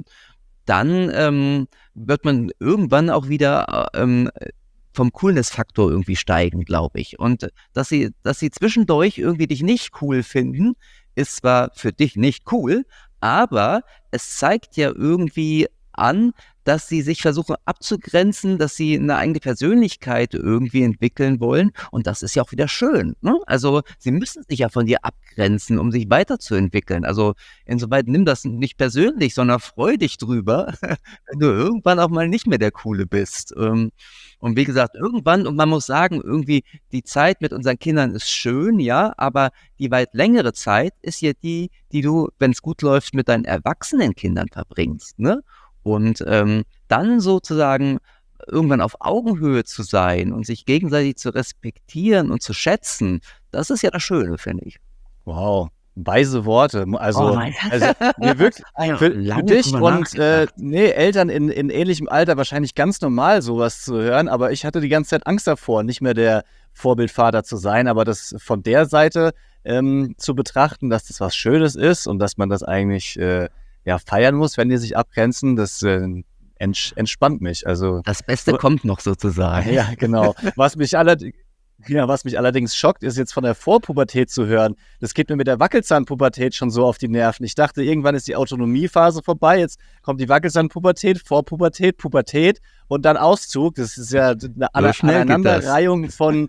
dann wird man irgendwann auch wieder vom Coolness-Faktor irgendwie steigen, glaube ich. Und dass sie zwischendurch irgendwie dich nicht cool finden, ist zwar für dich nicht cool, aber es zeigt ja irgendwie an, dass sie sich versuchen abzugrenzen, dass sie eine eigene Persönlichkeit irgendwie entwickeln wollen. Und das ist ja auch wieder schön, ne? Also sie müssen sich ja von dir abgrenzen, um sich weiterzuentwickeln. Also insoweit nimm das nicht persönlich, sondern freu dich drüber, wenn du irgendwann auch mal nicht mehr der Coole bist. Und wie gesagt, irgendwann, und man muss sagen, irgendwie die Zeit mit unseren Kindern ist schön, ja, aber die weit längere Zeit ist ja die du, wenn es gut läuft, mit deinen erwachsenen Kindern verbringst, ne? Und dann sozusagen irgendwann auf Augenhöhe zu sein und sich gegenseitig zu respektieren und zu schätzen, das ist ja das Schöne, finde ich. Wow, weise Worte. Also mir wirklich für Lange dich drüber und nachgedacht. Eltern in ähnlichem Alter wahrscheinlich ganz normal, sowas zu hören, aber ich hatte die ganze Zeit Angst davor, nicht mehr der Vorbildvater zu sein, aber das von der Seite zu betrachten, dass das was Schönes ist und dass man das eigentlich feiern muss, wenn die sich abgrenzen, das entspannt mich. Also Das Beste kommt noch sozusagen. ja, genau. Was mich allerdings schockt, ist jetzt von der Vorpubertät zu hören. Das geht mir mit der Wackelzahnpubertät schon so auf die Nerven. Ich dachte, irgendwann ist die Autonomiephase vorbei. Jetzt kommt die Wackelzahnpubertät, Vorpubertät, Pubertät und dann Auszug. Das ist ja eine Aneinanderreihung von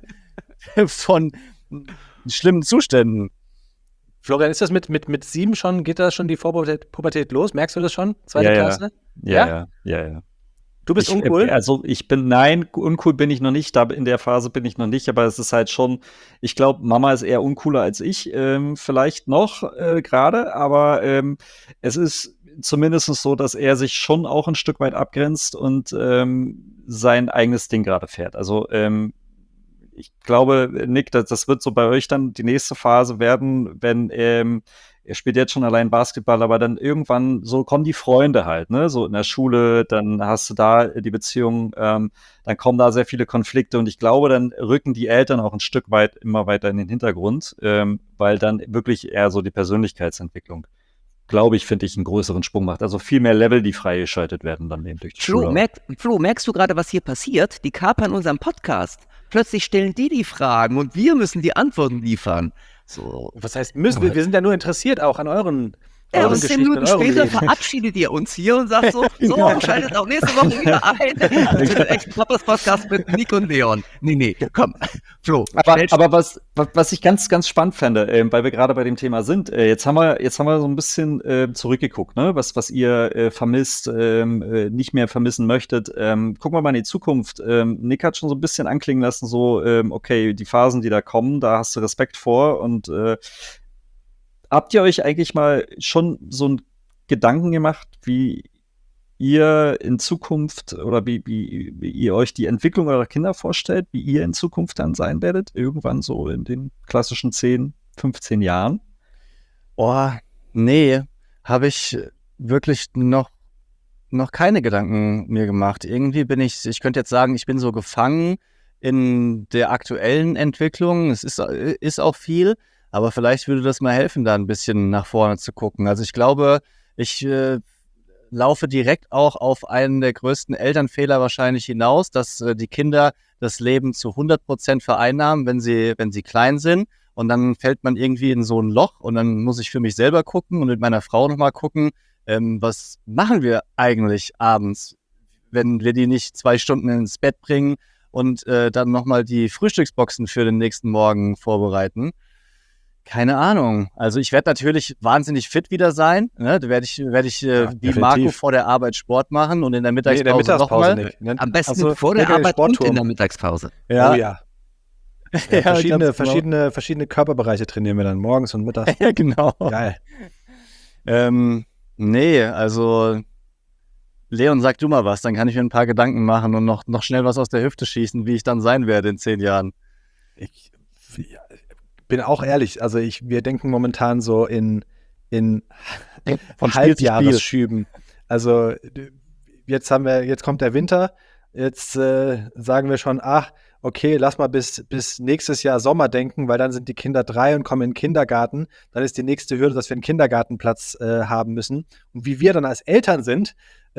schlimmen Zuständen. Florian, ist das mit 7 schon, geht da schon die Vorpubertät los? Merkst du das schon? Zweite Klasse? Ja. Du bist uncool? Nein, uncool bin ich noch nicht, in der Phase bin ich noch nicht, aber es ist halt schon, ich glaube, Mama ist eher uncooler als ich, vielleicht noch gerade, aber es ist zumindest so, dass er sich schon auch ein Stück weit abgrenzt und sein eigenes Ding gerade fährt. Also ich glaube, Nick, das wird so bei euch dann die nächste Phase werden, wenn er spielt jetzt schon allein Basketball, aber dann irgendwann so kommen die Freunde halt, ne? So in der Schule, dann hast du da die Beziehung, dann kommen da sehr viele Konflikte und ich glaube, dann rücken die Eltern auch ein Stück weit immer weiter in den Hintergrund, weil dann wirklich eher so die Persönlichkeitsentwicklung, glaube ich, finde ich, einen größeren Sprung macht. Also viel mehr Level, die freigeschaltet werden dann eben durch die Schule. Flo, merkst du gerade, was hier passiert? Die kapern unseren Podcast. Plötzlich stellen die Fragen und wir müssen die Antworten liefern. So. Was heißt müssen? Wir sind ja nur interessiert auch an euren Ja, und 10 Geschichten, Minuten an eurem später Leben. verabschiedet ihr uns hier und sagt so, schaltet auch nächste Woche wieder ein. Das ist echt ein Papas Podcast mit Nick und Leon. Nee, komm, Flo. Aber was ich ganz, ganz spannend fände, weil wir gerade bei dem Thema sind, jetzt haben wir so ein bisschen zurückgeguckt, ne? Was ihr vermisst, nicht mehr vermissen möchtet. Gucken wir mal in die Zukunft. Nick hat schon so ein bisschen anklingen lassen, so, okay, die Phasen, die da kommen, da hast du Respekt vor und habt ihr euch eigentlich mal schon so einen Gedanken gemacht, wie ihr in Zukunft oder wie ihr euch die Entwicklung eurer Kinder vorstellt, wie ihr in Zukunft dann sein werdet, irgendwann so in den klassischen 10, 15 Jahren? Oh, nee, habe ich wirklich noch keine Gedanken mir gemacht. Irgendwie ich könnte jetzt sagen, ich bin so gefangen in der aktuellen Entwicklung. Es ist auch viel, aber vielleicht würde das mal helfen, da ein bisschen nach vorne zu gucken. Also ich glaube, laufe direkt auch auf einen der größten Elternfehler wahrscheinlich hinaus, dass die Kinder das Leben zu 100% vereinnahmen, wenn sie klein sind. Und dann fällt man irgendwie in so ein Loch und dann muss ich für mich selber gucken und mit meiner Frau nochmal gucken, was machen wir eigentlich abends, wenn wir die nicht 2 Stunden ins Bett bringen und dann nochmal die Frühstücksboxen für den nächsten Morgen vorbereiten. Keine Ahnung. Also ich werde natürlich wahnsinnig fit wieder sein. Ne? Da werde ich wie Marco vor der Arbeit Sport machen und in der Mittagspause nochmal. nicht. Ne? Am besten Also, vor der den Arbeit und Sportturm. in der Mittagspause. Ja. Oh ja. Ja, Verschiedene Körperbereiche trainieren wir dann morgens und mittags. Ja, genau. Geil. Nee, also Leon, sag du mal was, dann kann ich mir ein paar Gedanken machen und noch schnell was aus der Hüfte schießen, wie ich dann sein werde in 10 Jahren. Ich bin auch ehrlich, also wir denken momentan so in Von Halbjahresschüben. Also jetzt kommt der Winter, jetzt sagen wir schon, okay, lass mal bis nächstes Jahr Sommer denken, weil dann sind die Kinder 3 und kommen in den Kindergarten. Dann ist die nächste Hürde, dass wir einen Kindergartenplatz haben müssen. Und wie wir dann als Eltern sind,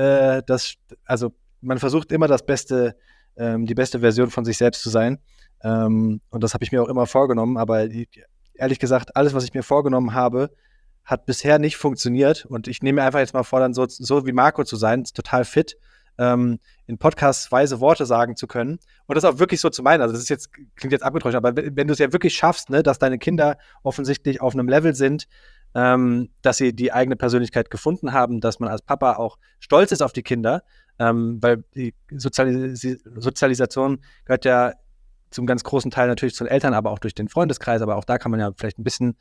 also man versucht immer die beste Version von sich selbst zu sein. Und das habe ich mir auch immer vorgenommen. Aber ehrlich gesagt, alles, was ich mir vorgenommen habe, hat bisher nicht funktioniert. Und ich nehme mir einfach jetzt mal vor, dann so wie Marco zu sein, total fit, in Podcasts weise Worte sagen zu können und das auch wirklich so zu meinen. Also das klingt jetzt abgetäuscht, aber wenn du es ja wirklich schaffst, ne, dass deine Kinder offensichtlich auf einem Level sind, dass sie die eigene Persönlichkeit gefunden haben, dass man als Papa auch stolz ist auf die Kinder, weil die Sozialisation gehört ja zum ganz großen Teil natürlich zu den Eltern, aber auch durch den Freundeskreis, aber auch da kann man ja vielleicht ein bisschen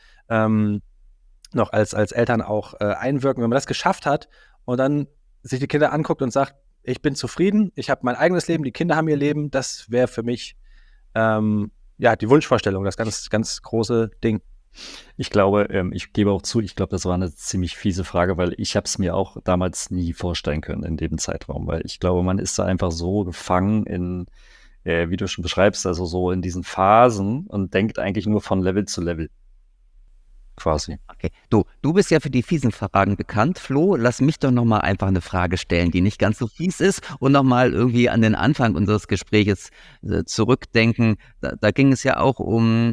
noch als Eltern auch einwirken. Wenn man das geschafft hat und dann sich die Kinder anguckt und sagt, ich bin zufrieden, ich habe mein eigenes Leben, die Kinder haben ihr Leben, das wäre für mich die Wunschvorstellung, das ganz, ganz große Ding. Ich glaube, ich gebe auch zu, ich glaube, das war eine ziemlich fiese Frage, weil ich habe es mir auch damals nie vorstellen können in dem Zeitraum, weil ich glaube, man ist da einfach so gefangen in, wie du schon beschreibst, also so in diesen Phasen und denkt eigentlich nur von Level zu Level. Quasi. Okay. Du bist ja für die fiesen Fragen bekannt, Flo. Lass mich doch nochmal einfach eine Frage stellen, die nicht ganz so fies ist und nochmal irgendwie an den Anfang unseres Gespräches zurückdenken. Da ging es ja auch um,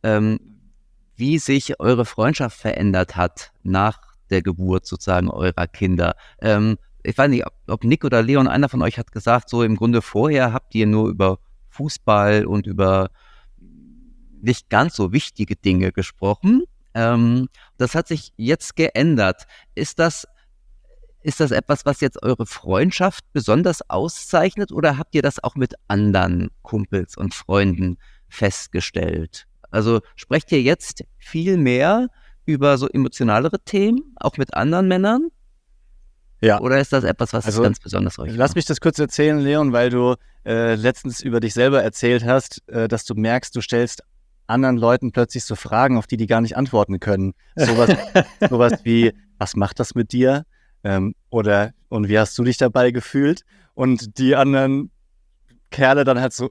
wie sich eure Freundschaft verändert hat nach der Geburt sozusagen eurer Kinder. Ich weiß nicht, ob Nick oder Leon, einer von euch hat gesagt, so im Grunde vorher habt ihr nur über Fußball und über nicht ganz so wichtige Dinge gesprochen. Das hat sich jetzt geändert. Ist das etwas, was jetzt eure Freundschaft besonders auszeichnet oder habt ihr das auch mit anderen Kumpels und Freunden festgestellt? Also sprecht ihr jetzt viel mehr über so emotionalere Themen, auch mit anderen Männern? Ja. Oder ist das etwas, was ganz besonders euch Lass mich das kurz erzählen, Leon, weil du letztens über dich selber erzählt hast, dass du merkst, du stellst anderen Leuten plötzlich so Fragen, auf die gar nicht antworten können. Sowas wie, was macht das mit dir? Und wie hast du dich dabei gefühlt? Und die anderen Kerle dann halt so,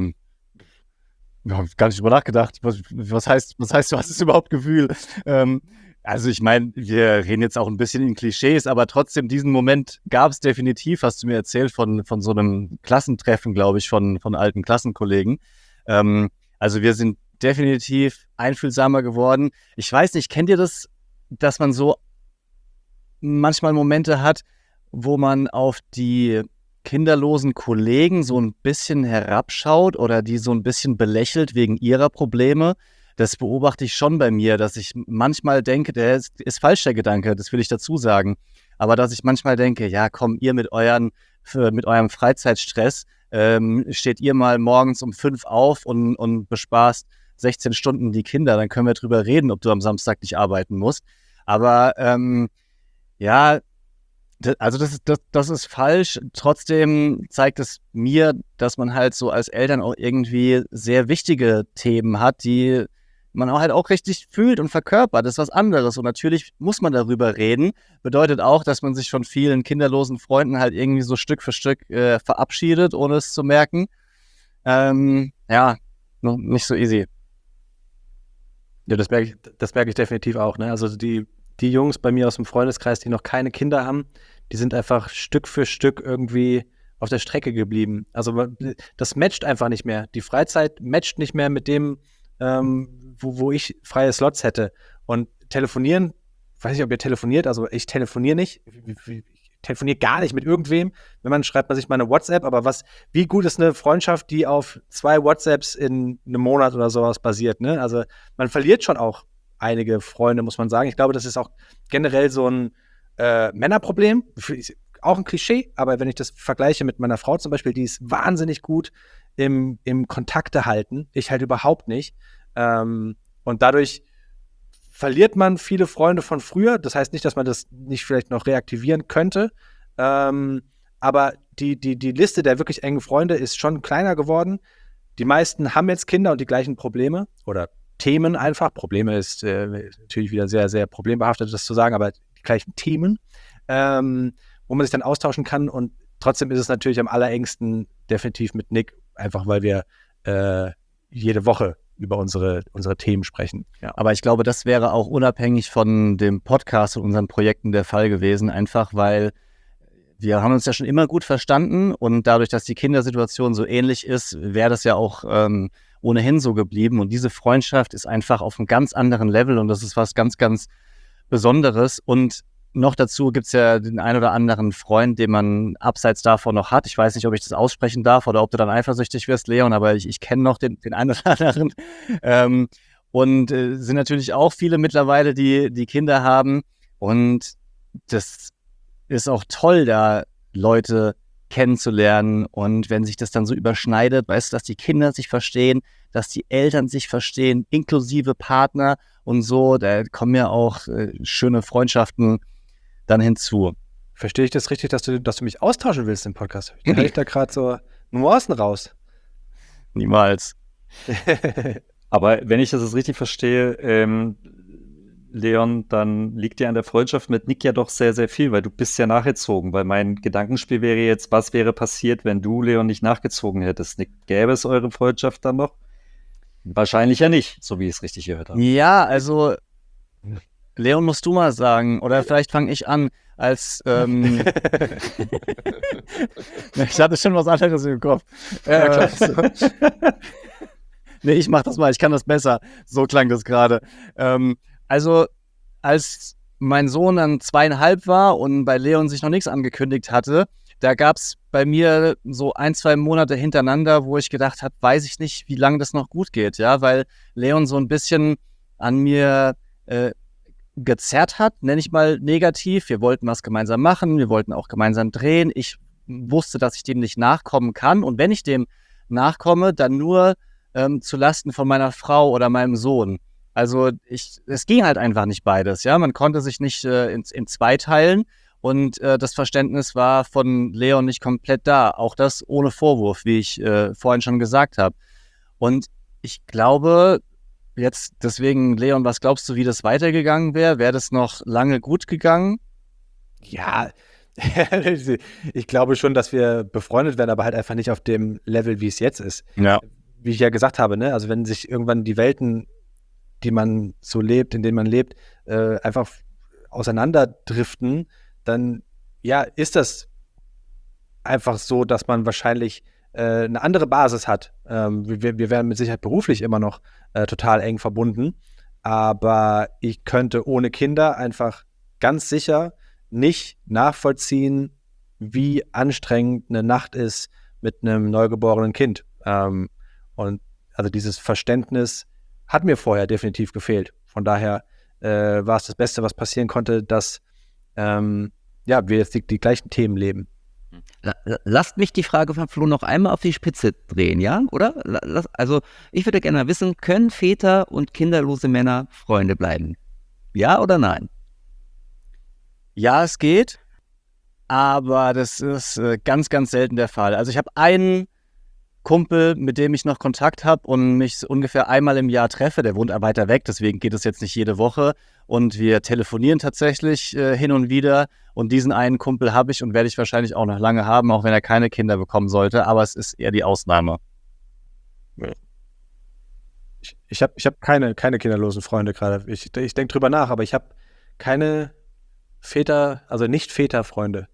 gar nicht drüber nachgedacht. Was heißt, du hast es überhaupt Gefühl? Also ich meine, wir reden jetzt auch ein bisschen in Klischees, aber trotzdem, diesen Moment gab es definitiv, hast du mir erzählt, von so einem Klassentreffen, glaube ich, von alten Klassenkollegen. Also wir sind definitiv einfühlsamer geworden. Ich weiß nicht, kennt ihr das, dass man so manchmal Momente hat, wo man auf die kinderlosen Kollegen so ein bisschen herabschaut oder die so ein bisschen belächelt wegen ihrer Probleme? Das beobachte ich schon bei mir, dass ich manchmal denke, der ist falsch, der Gedanke, das will ich dazu sagen, aber dass ich manchmal denke, ja komm, ihr mit eurem Freizeitstress, steht ihr mal morgens um 5 auf und bespaßt 16 Stunden die Kinder, dann können wir drüber reden, ob du am Samstag nicht arbeiten musst. Aber also das ist falsch. Trotzdem zeigt es mir, dass man halt so als Eltern auch irgendwie sehr wichtige Themen hat, die man auch halt auch richtig fühlt und verkörpert. Das ist was anderes. Und natürlich muss man darüber reden. Bedeutet auch, dass man sich von vielen kinderlosen Freunden halt irgendwie so Stück für Stück verabschiedet, ohne es zu merken. Noch nicht so easy. Ja, das merke ich definitiv auch. Ne? Also die Jungs bei mir aus dem Freundeskreis, die noch keine Kinder haben, die sind einfach Stück für Stück irgendwie auf der Strecke geblieben. Also das matcht einfach nicht mehr. Die Freizeit matcht nicht mehr mit dem, wo ich freie Slots hätte. Und telefonieren, weiß nicht, ob ihr telefoniert, also ich telefoniere nicht. Ich telefoniere gar nicht mit irgendwem. Wenn man schreibt man sich mal eine WhatsApp, aber wie gut ist eine Freundschaft, die auf 2 WhatsApps in einem Monat oder sowas basiert, ne? Also man verliert schon auch einige Freunde, muss man sagen. Ich glaube, das ist auch generell so ein Männerproblem. Auch ein Klischee, aber wenn ich das vergleiche mit meiner Frau zum Beispiel, die ist wahnsinnig gut im Kontakte halten. Ich halt überhaupt nicht. Und dadurch verliert man viele Freunde von früher. Das heißt nicht, dass man das nicht vielleicht noch reaktivieren könnte. Aber die Liste der wirklich engen Freunde ist schon kleiner geworden. Die meisten haben jetzt Kinder und die gleichen Probleme oder Themen einfach. Probleme ist natürlich wieder sehr, sehr problembehaftet, das zu sagen, aber die gleichen Themen, wo man sich dann austauschen kann. Und trotzdem ist es natürlich am allerengsten definitiv mit Nick, einfach weil wir jede Woche über unsere Themen sprechen. Ja. Aber ich glaube, das wäre auch unabhängig von dem Podcast und unseren Projekten der Fall gewesen, einfach weil wir haben uns ja schon immer gut verstanden und dadurch, dass die Kindersituation so ähnlich ist, wäre das ja auch ohnehin so geblieben. Und diese Freundschaft ist einfach auf einem ganz anderen Level und das ist was ganz, ganz Besonderes. Und noch dazu gibt es ja den ein oder anderen Freund, den man abseits davon noch hat. Ich weiß nicht, ob ich das aussprechen darf oder ob du dann eifersüchtig wirst, Leon, aber ich kenne noch den einen oder anderen. Sind natürlich auch viele mittlerweile, die Kinder haben. Und das ist auch toll, da Leute kennenzulernen. Und wenn sich das dann so überschneidet, weißt du, dass die Kinder sich verstehen, dass die Eltern sich verstehen, inklusive Partner und so, da kommen ja auch schöne Freundschaften dann hinzu. Verstehe ich das richtig, dass du mich austauschen willst im Podcast? Da höre ich da gerade so Nuancen raus. Niemals. Aber wenn ich das jetzt richtig verstehe, Leon, dann liegt dir an der Freundschaft mit Nick ja doch sehr, sehr viel, weil du bist ja nachgezogen. Weil mein Gedankenspiel wäre jetzt, was wäre passiert, wenn du, Leon, nicht nachgezogen hättest? Nick, gäbe es eure Freundschaft dann noch? Wahrscheinlich ja nicht, so wie ich es richtig gehört habe. Ja, also Leon, musst du mal sagen, oder vielleicht fange ich an, als ich hatte schon was anderes im Kopf. Ja, klar. Nee, ich mach das mal, ich kann das besser. So klang das gerade. Also, als mein Sohn dann 2,5 war und bei Leon sich noch nichts angekündigt hatte, da gab es bei mir so 1-2 Monate hintereinander, wo ich gedacht habe, weiß ich nicht, wie lange das noch gut geht, ja, weil Leon so ein bisschen an mir gezerrt hat, nenne ich mal negativ. Wir wollten was gemeinsam machen, wir wollten auch gemeinsam drehen. Ich wusste, dass ich dem nicht nachkommen kann und wenn ich dem nachkomme, dann nur zu Lasten von meiner Frau oder meinem Sohn. Also es ging halt einfach nicht beides, ja. Man konnte sich nicht in zwei teilen und das Verständnis war von Leon nicht komplett da. Auch das ohne Vorwurf, wie ich vorhin schon gesagt habe. Und ich glaube, jetzt deswegen, Leon, was glaubst du, wie das weitergegangen wäre? Wäre das noch lange gut gegangen? Ja, ich glaube schon, dass wir befreundet werden, aber halt einfach nicht auf dem Level, wie es jetzt ist. Ja. Wie ich ja gesagt habe, ne? Also wenn sich irgendwann die Welten, die man so lebt, in denen man lebt, einfach auseinanderdriften, dann ja, ist das einfach so, dass man wahrscheinlich eine andere Basis hat. Wir werden mit Sicherheit beruflich immer noch total eng verbunden, aber ich könnte ohne Kinder einfach ganz sicher nicht nachvollziehen, wie anstrengend eine Nacht ist mit einem neugeborenen Kind. Und also dieses Verständnis hat mir vorher definitiv gefehlt. Von daher war es das Beste, was passieren konnte, dass wir jetzt die gleichen Themen leben. Lasst mich die Frage von Flo noch einmal auf die Spitze drehen, ja? Oder? Also, ich würde gerne mal wissen, können Väter und kinderlose Männer Freunde bleiben? Ja oder nein? Ja, es geht, aber das ist ganz, ganz selten der Fall. Also ich habe einen Kumpel, mit dem ich noch Kontakt habe und mich ungefähr einmal im Jahr treffe. Der wohnt weiter weg, deswegen geht es jetzt nicht jede Woche. Und wir telefonieren tatsächlich hin und wieder. Und diesen einen Kumpel habe ich und werde ich wahrscheinlich auch noch lange haben, auch wenn er keine Kinder bekommen sollte. Aber es ist eher die Ausnahme. Ich hab keine kinderlosen Freunde gerade. Ich denke drüber nach, aber ich habe keine Väter, also nicht Väterfreunde.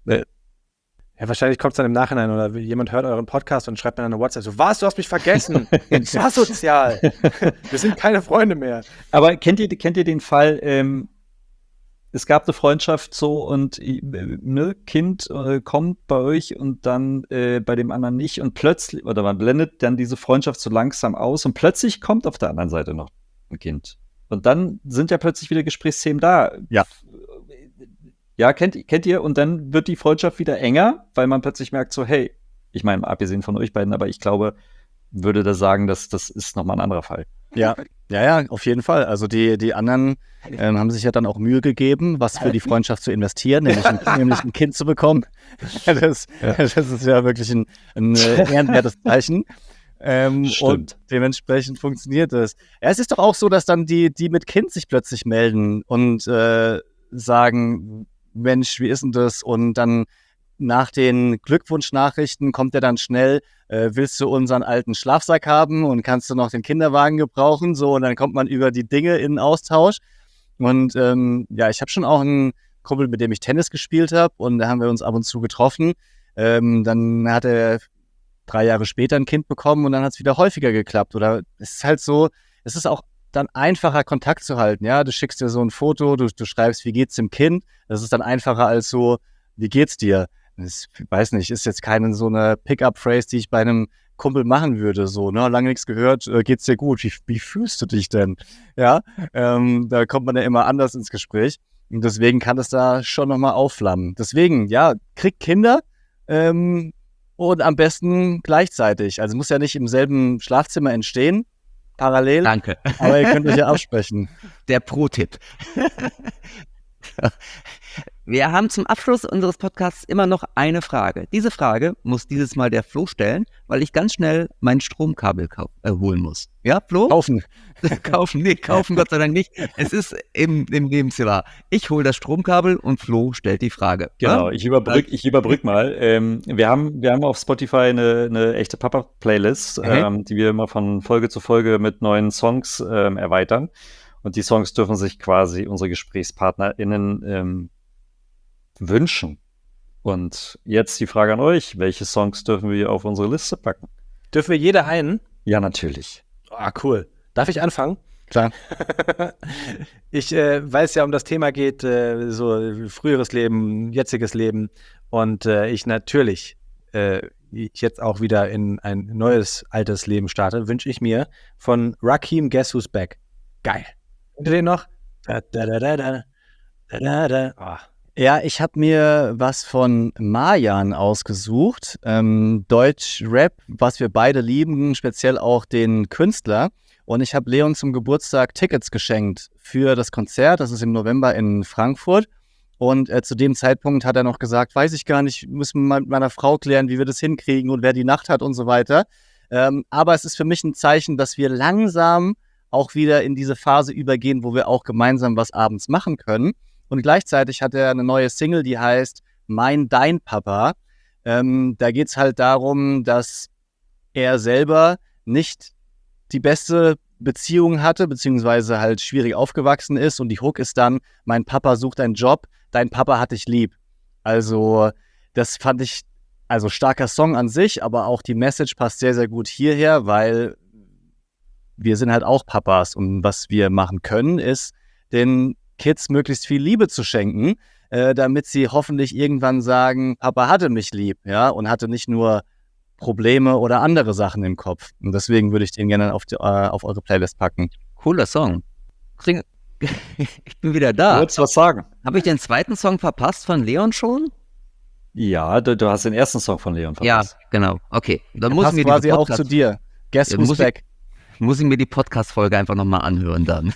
Ja, wahrscheinlich kommt es dann im Nachhinein oder jemand hört euren Podcast und schreibt mir dann eine WhatsApp so, was, du hast mich vergessen? Das war sozial. Wir sind keine Freunde mehr. Aber kennt ihr den Fall, es gab eine Freundschaft so und ne, Kind kommt bei euch und dann bei dem anderen nicht und plötzlich, oder man blendet dann diese Freundschaft so langsam aus und plötzlich kommt auf der anderen Seite noch ein Kind. Und dann sind ja plötzlich wieder Gesprächsthemen da. Ja. Ja, kennt ihr? Und dann wird die Freundschaft wieder enger, weil man plötzlich merkt so, hey, ich meine, abgesehen von euch beiden, aber ich glaube, würde da sagen, dass das ist nochmal ein anderer Fall. Ja, auf jeden Fall. Also die anderen haben sich ja dann auch Mühe gegeben, was für die Freundschaft zu investieren, nämlich ein Kind zu bekommen. Das ist ja wirklich ein ehrenwertes Zeichen. Und dementsprechend funktioniert es. Ja, es ist doch auch so, dass dann die mit Kind sich plötzlich melden und sagen, Mensch, wie ist denn das? Und dann nach den Glückwunschnachrichten kommt er dann schnell, willst du unseren alten Schlafsack haben und kannst du noch den Kinderwagen gebrauchen? So, und dann kommt man über die Dinge in Austausch. Und ich habe schon auch einen Kumpel, mit dem ich Tennis gespielt habe und da haben wir uns ab und zu getroffen. Dann hat er 3 Jahre später ein Kind bekommen und dann hat es wieder häufiger geklappt. Oder es ist halt so, es ist auch dann einfacher, Kontakt zu halten. Ja, du schickst dir so ein Foto, du schreibst, wie geht's dem Kind? Das ist dann einfacher als so, wie geht's dir? Das, weiß nicht, ist jetzt keine so eine Pick-up-Phrase, die ich bei einem Kumpel machen würde. So, ne, lange nichts gehört, geht's dir gut? Wie fühlst du dich denn? Ja, da kommt man ja immer anders ins Gespräch. Und deswegen kann es da schon nochmal aufflammen. Deswegen, ja, kriegt Kinder und am besten gleichzeitig. Also muss ja nicht im selben Schlafzimmer entstehen, parallel. Danke. Aber ihr könnt euch ja absprechen. Der Pro-Tipp. Wir haben zum Abschluss unseres Podcasts immer noch eine Frage. Diese Frage muss dieses Mal der Flo stellen, weil ich ganz schnell mein Stromkabel holen muss. Ja, Flo? Kaufen. Kaufen Gott sei Dank nicht. Es ist im Nebenzimmer. Ich hole das Stromkabel und Flo stellt die Frage. Genau, ich überbrück mal. Wir haben auf Spotify eine echte Papa-Playlist, die wir immer von Folge zu Folge mit neuen Songs erweitern. Und die Songs dürfen sich quasi unsere GesprächspartnerInnen wünschen. Und jetzt die Frage an euch, welche Songs dürfen wir auf unsere Liste packen? Dürfen wir jeder einen? Ja, natürlich. Ah, cool. Darf ich anfangen? Klar. Weil es ja um das Thema geht, so früheres Leben, jetziges Leben und ich natürlich jetzt auch wieder in ein neues, altes Leben starte, wünsche ich mir von Rakim Guess Who's Back. Geil. Kennt ihr den noch? Oh. Ja, ich habe mir was von Marjan ausgesucht, Deutsch-Rap, was wir beide lieben, speziell auch den Künstler. Und ich habe Leon zum Geburtstag Tickets geschenkt für das Konzert, das ist im November in Frankfurt. Und zu dem Zeitpunkt hat er noch gesagt, weiß ich gar nicht, müssen wir mal mit meiner Frau klären, wie wir das hinkriegen und wer die Nacht hat und so weiter. Aber es ist für mich ein Zeichen, dass wir langsam auch wieder in diese Phase übergehen, wo wir auch gemeinsam was abends machen können. Und gleichzeitig hat er eine neue Single, die heißt Dein Papa. Da geht es halt darum, dass er selber nicht die beste Beziehung hatte, beziehungsweise halt schwierig aufgewachsen ist. Und die Hook ist dann, mein Papa sucht einen Job, dein Papa hat dich lieb. Also das fand ich, also starker Song an sich, aber auch die Message passt sehr, sehr gut hierher, weil wir sind halt auch Papas. Und was wir machen können, ist, den Kids möglichst viel Liebe zu schenken, damit sie hoffentlich irgendwann sagen, Papa hatte mich lieb, ja, und hatte nicht nur Probleme oder andere Sachen im Kopf. Und deswegen würde ich den gerne auf eure Playlist packen. Cooler Song. Ich bin wieder da. Du wolltest was sagen? Habe ich den zweiten Song verpasst von Leon schon? Ja, du hast den ersten Song von Leon verpasst. Ja, genau. Okay. Dann muss ich mir quasi auch zu dir. Guess Who's Back. Muss ich mir die Podcast-Folge einfach nochmal anhören dann.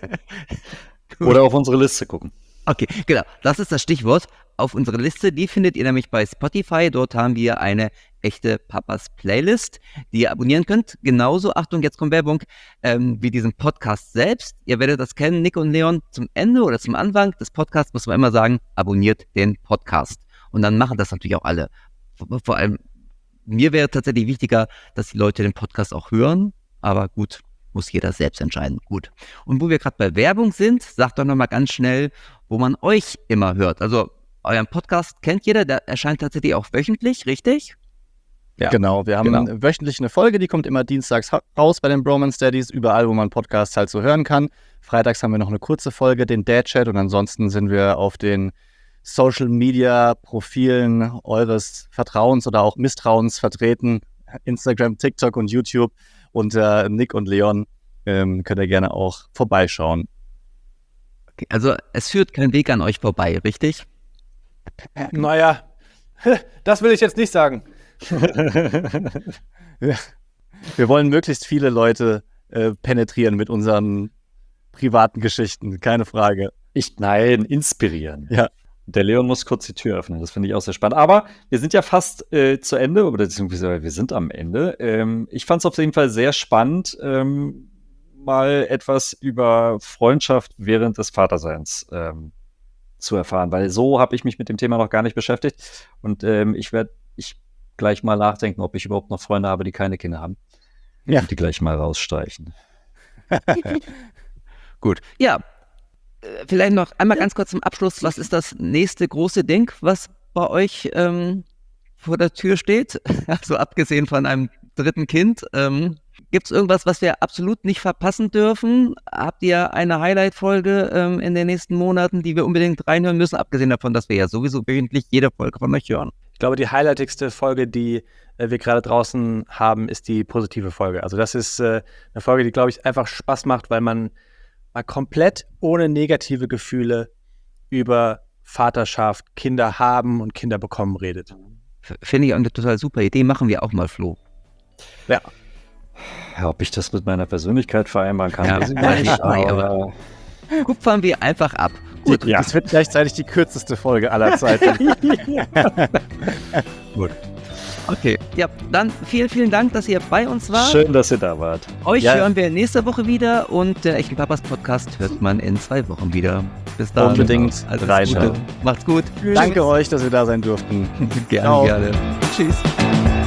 Oder auf unsere Liste gucken. Okay, genau. Das ist das Stichwort. Auf unsere Liste, die findet ihr nämlich bei Spotify. Dort haben wir eine echte Papas-Playlist, die ihr abonnieren könnt. Genauso, Achtung, jetzt kommt Werbung, wie diesen Podcast selbst. Ihr werdet das kennen, Nick und Leon, zum Ende oder zum Anfang des Podcasts muss man immer sagen, abonniert den Podcast. Und dann machen das natürlich auch alle. Vor allem, mir wäre tatsächlich wichtiger, dass die Leute den Podcast auch hören. Aber gut, muss jeder selbst entscheiden. Gut. Und wo wir gerade bei Werbung sind, sagt doch nochmal ganz schnell, wo man euch immer hört. Also euren Podcast kennt jeder, der erscheint tatsächlich auch wöchentlich, richtig? Ja, genau. Wir haben wöchentlich eine Folge, die kommt immer dienstags raus bei den Bromance Daddies, überall, wo man Podcasts halt so hören kann. Freitags haben wir noch eine kurze Folge, den Dad Chat, und ansonsten sind wir auf den Social-Media-Profilen eures Vertrauens oder auch Misstrauens vertreten. Instagram, TikTok und YouTube. Und Nick und Leon könnt ihr gerne auch vorbeischauen. Okay, also es führt kein Weg an euch vorbei, richtig? Naja, das will ich jetzt nicht sagen. Wir wollen möglichst viele Leute penetrieren mit unseren privaten Geschichten, keine Frage. Nein, inspirieren. Ja. Der Leon muss kurz die Tür öffnen, das finde ich auch sehr spannend. Aber wir sind ja fast zu Ende, oder beziehungsweise wir sind am Ende. Ich fand es auf jeden Fall sehr spannend, mal etwas über Freundschaft während des Vaterseins zu erfahren, weil so habe ich mich mit dem Thema noch gar nicht beschäftigt. Und ich werde gleich mal nachdenken, ob ich überhaupt noch Freunde habe, die keine Kinder haben. Ja. Und die gleich mal rausstreichen. Gut. Ja, vielleicht noch einmal ganz kurz zum Abschluss. Was ist das nächste große Ding, was bei euch vor der Tür steht? Also abgesehen von einem dritten Kind. Gibt es irgendwas, was wir absolut nicht verpassen dürfen? Habt ihr eine Highlight-Folge in den nächsten Monaten, die wir unbedingt reinhören müssen? Abgesehen davon, dass wir ja sowieso wöchentlich jede Folge von euch hören. Ich glaube, die highlightigste Folge, die wir gerade draußen haben, ist die positive Folge. Also das ist eine Folge, die, glaube ich, einfach Spaß macht, weil man mal komplett ohne negative Gefühle über Vaterschaft, Kinder haben und Kinder bekommen redet. Finde ich auch eine total super Idee. Machen wir auch mal, Flo. Ja, ob ich das mit meiner Persönlichkeit vereinbaren kann, Ja, weiß ich nicht. Aber kupfern wir einfach ab. Gut, das wird gleichzeitig die kürzeste Folge aller Zeiten. Gut. Okay, ja, dann vielen, vielen Dank, dass ihr bei uns wart. Schön, dass ihr da wart. Euch hören wir nächste Woche wieder und der Echten Papas Podcast hört man in 2 Wochen wieder. Bis dann. Unbedingt Alles Gute. Macht's gut. Danke euch, dass wir da sein durften. Gerne, Ciao. gerne. Tschüss.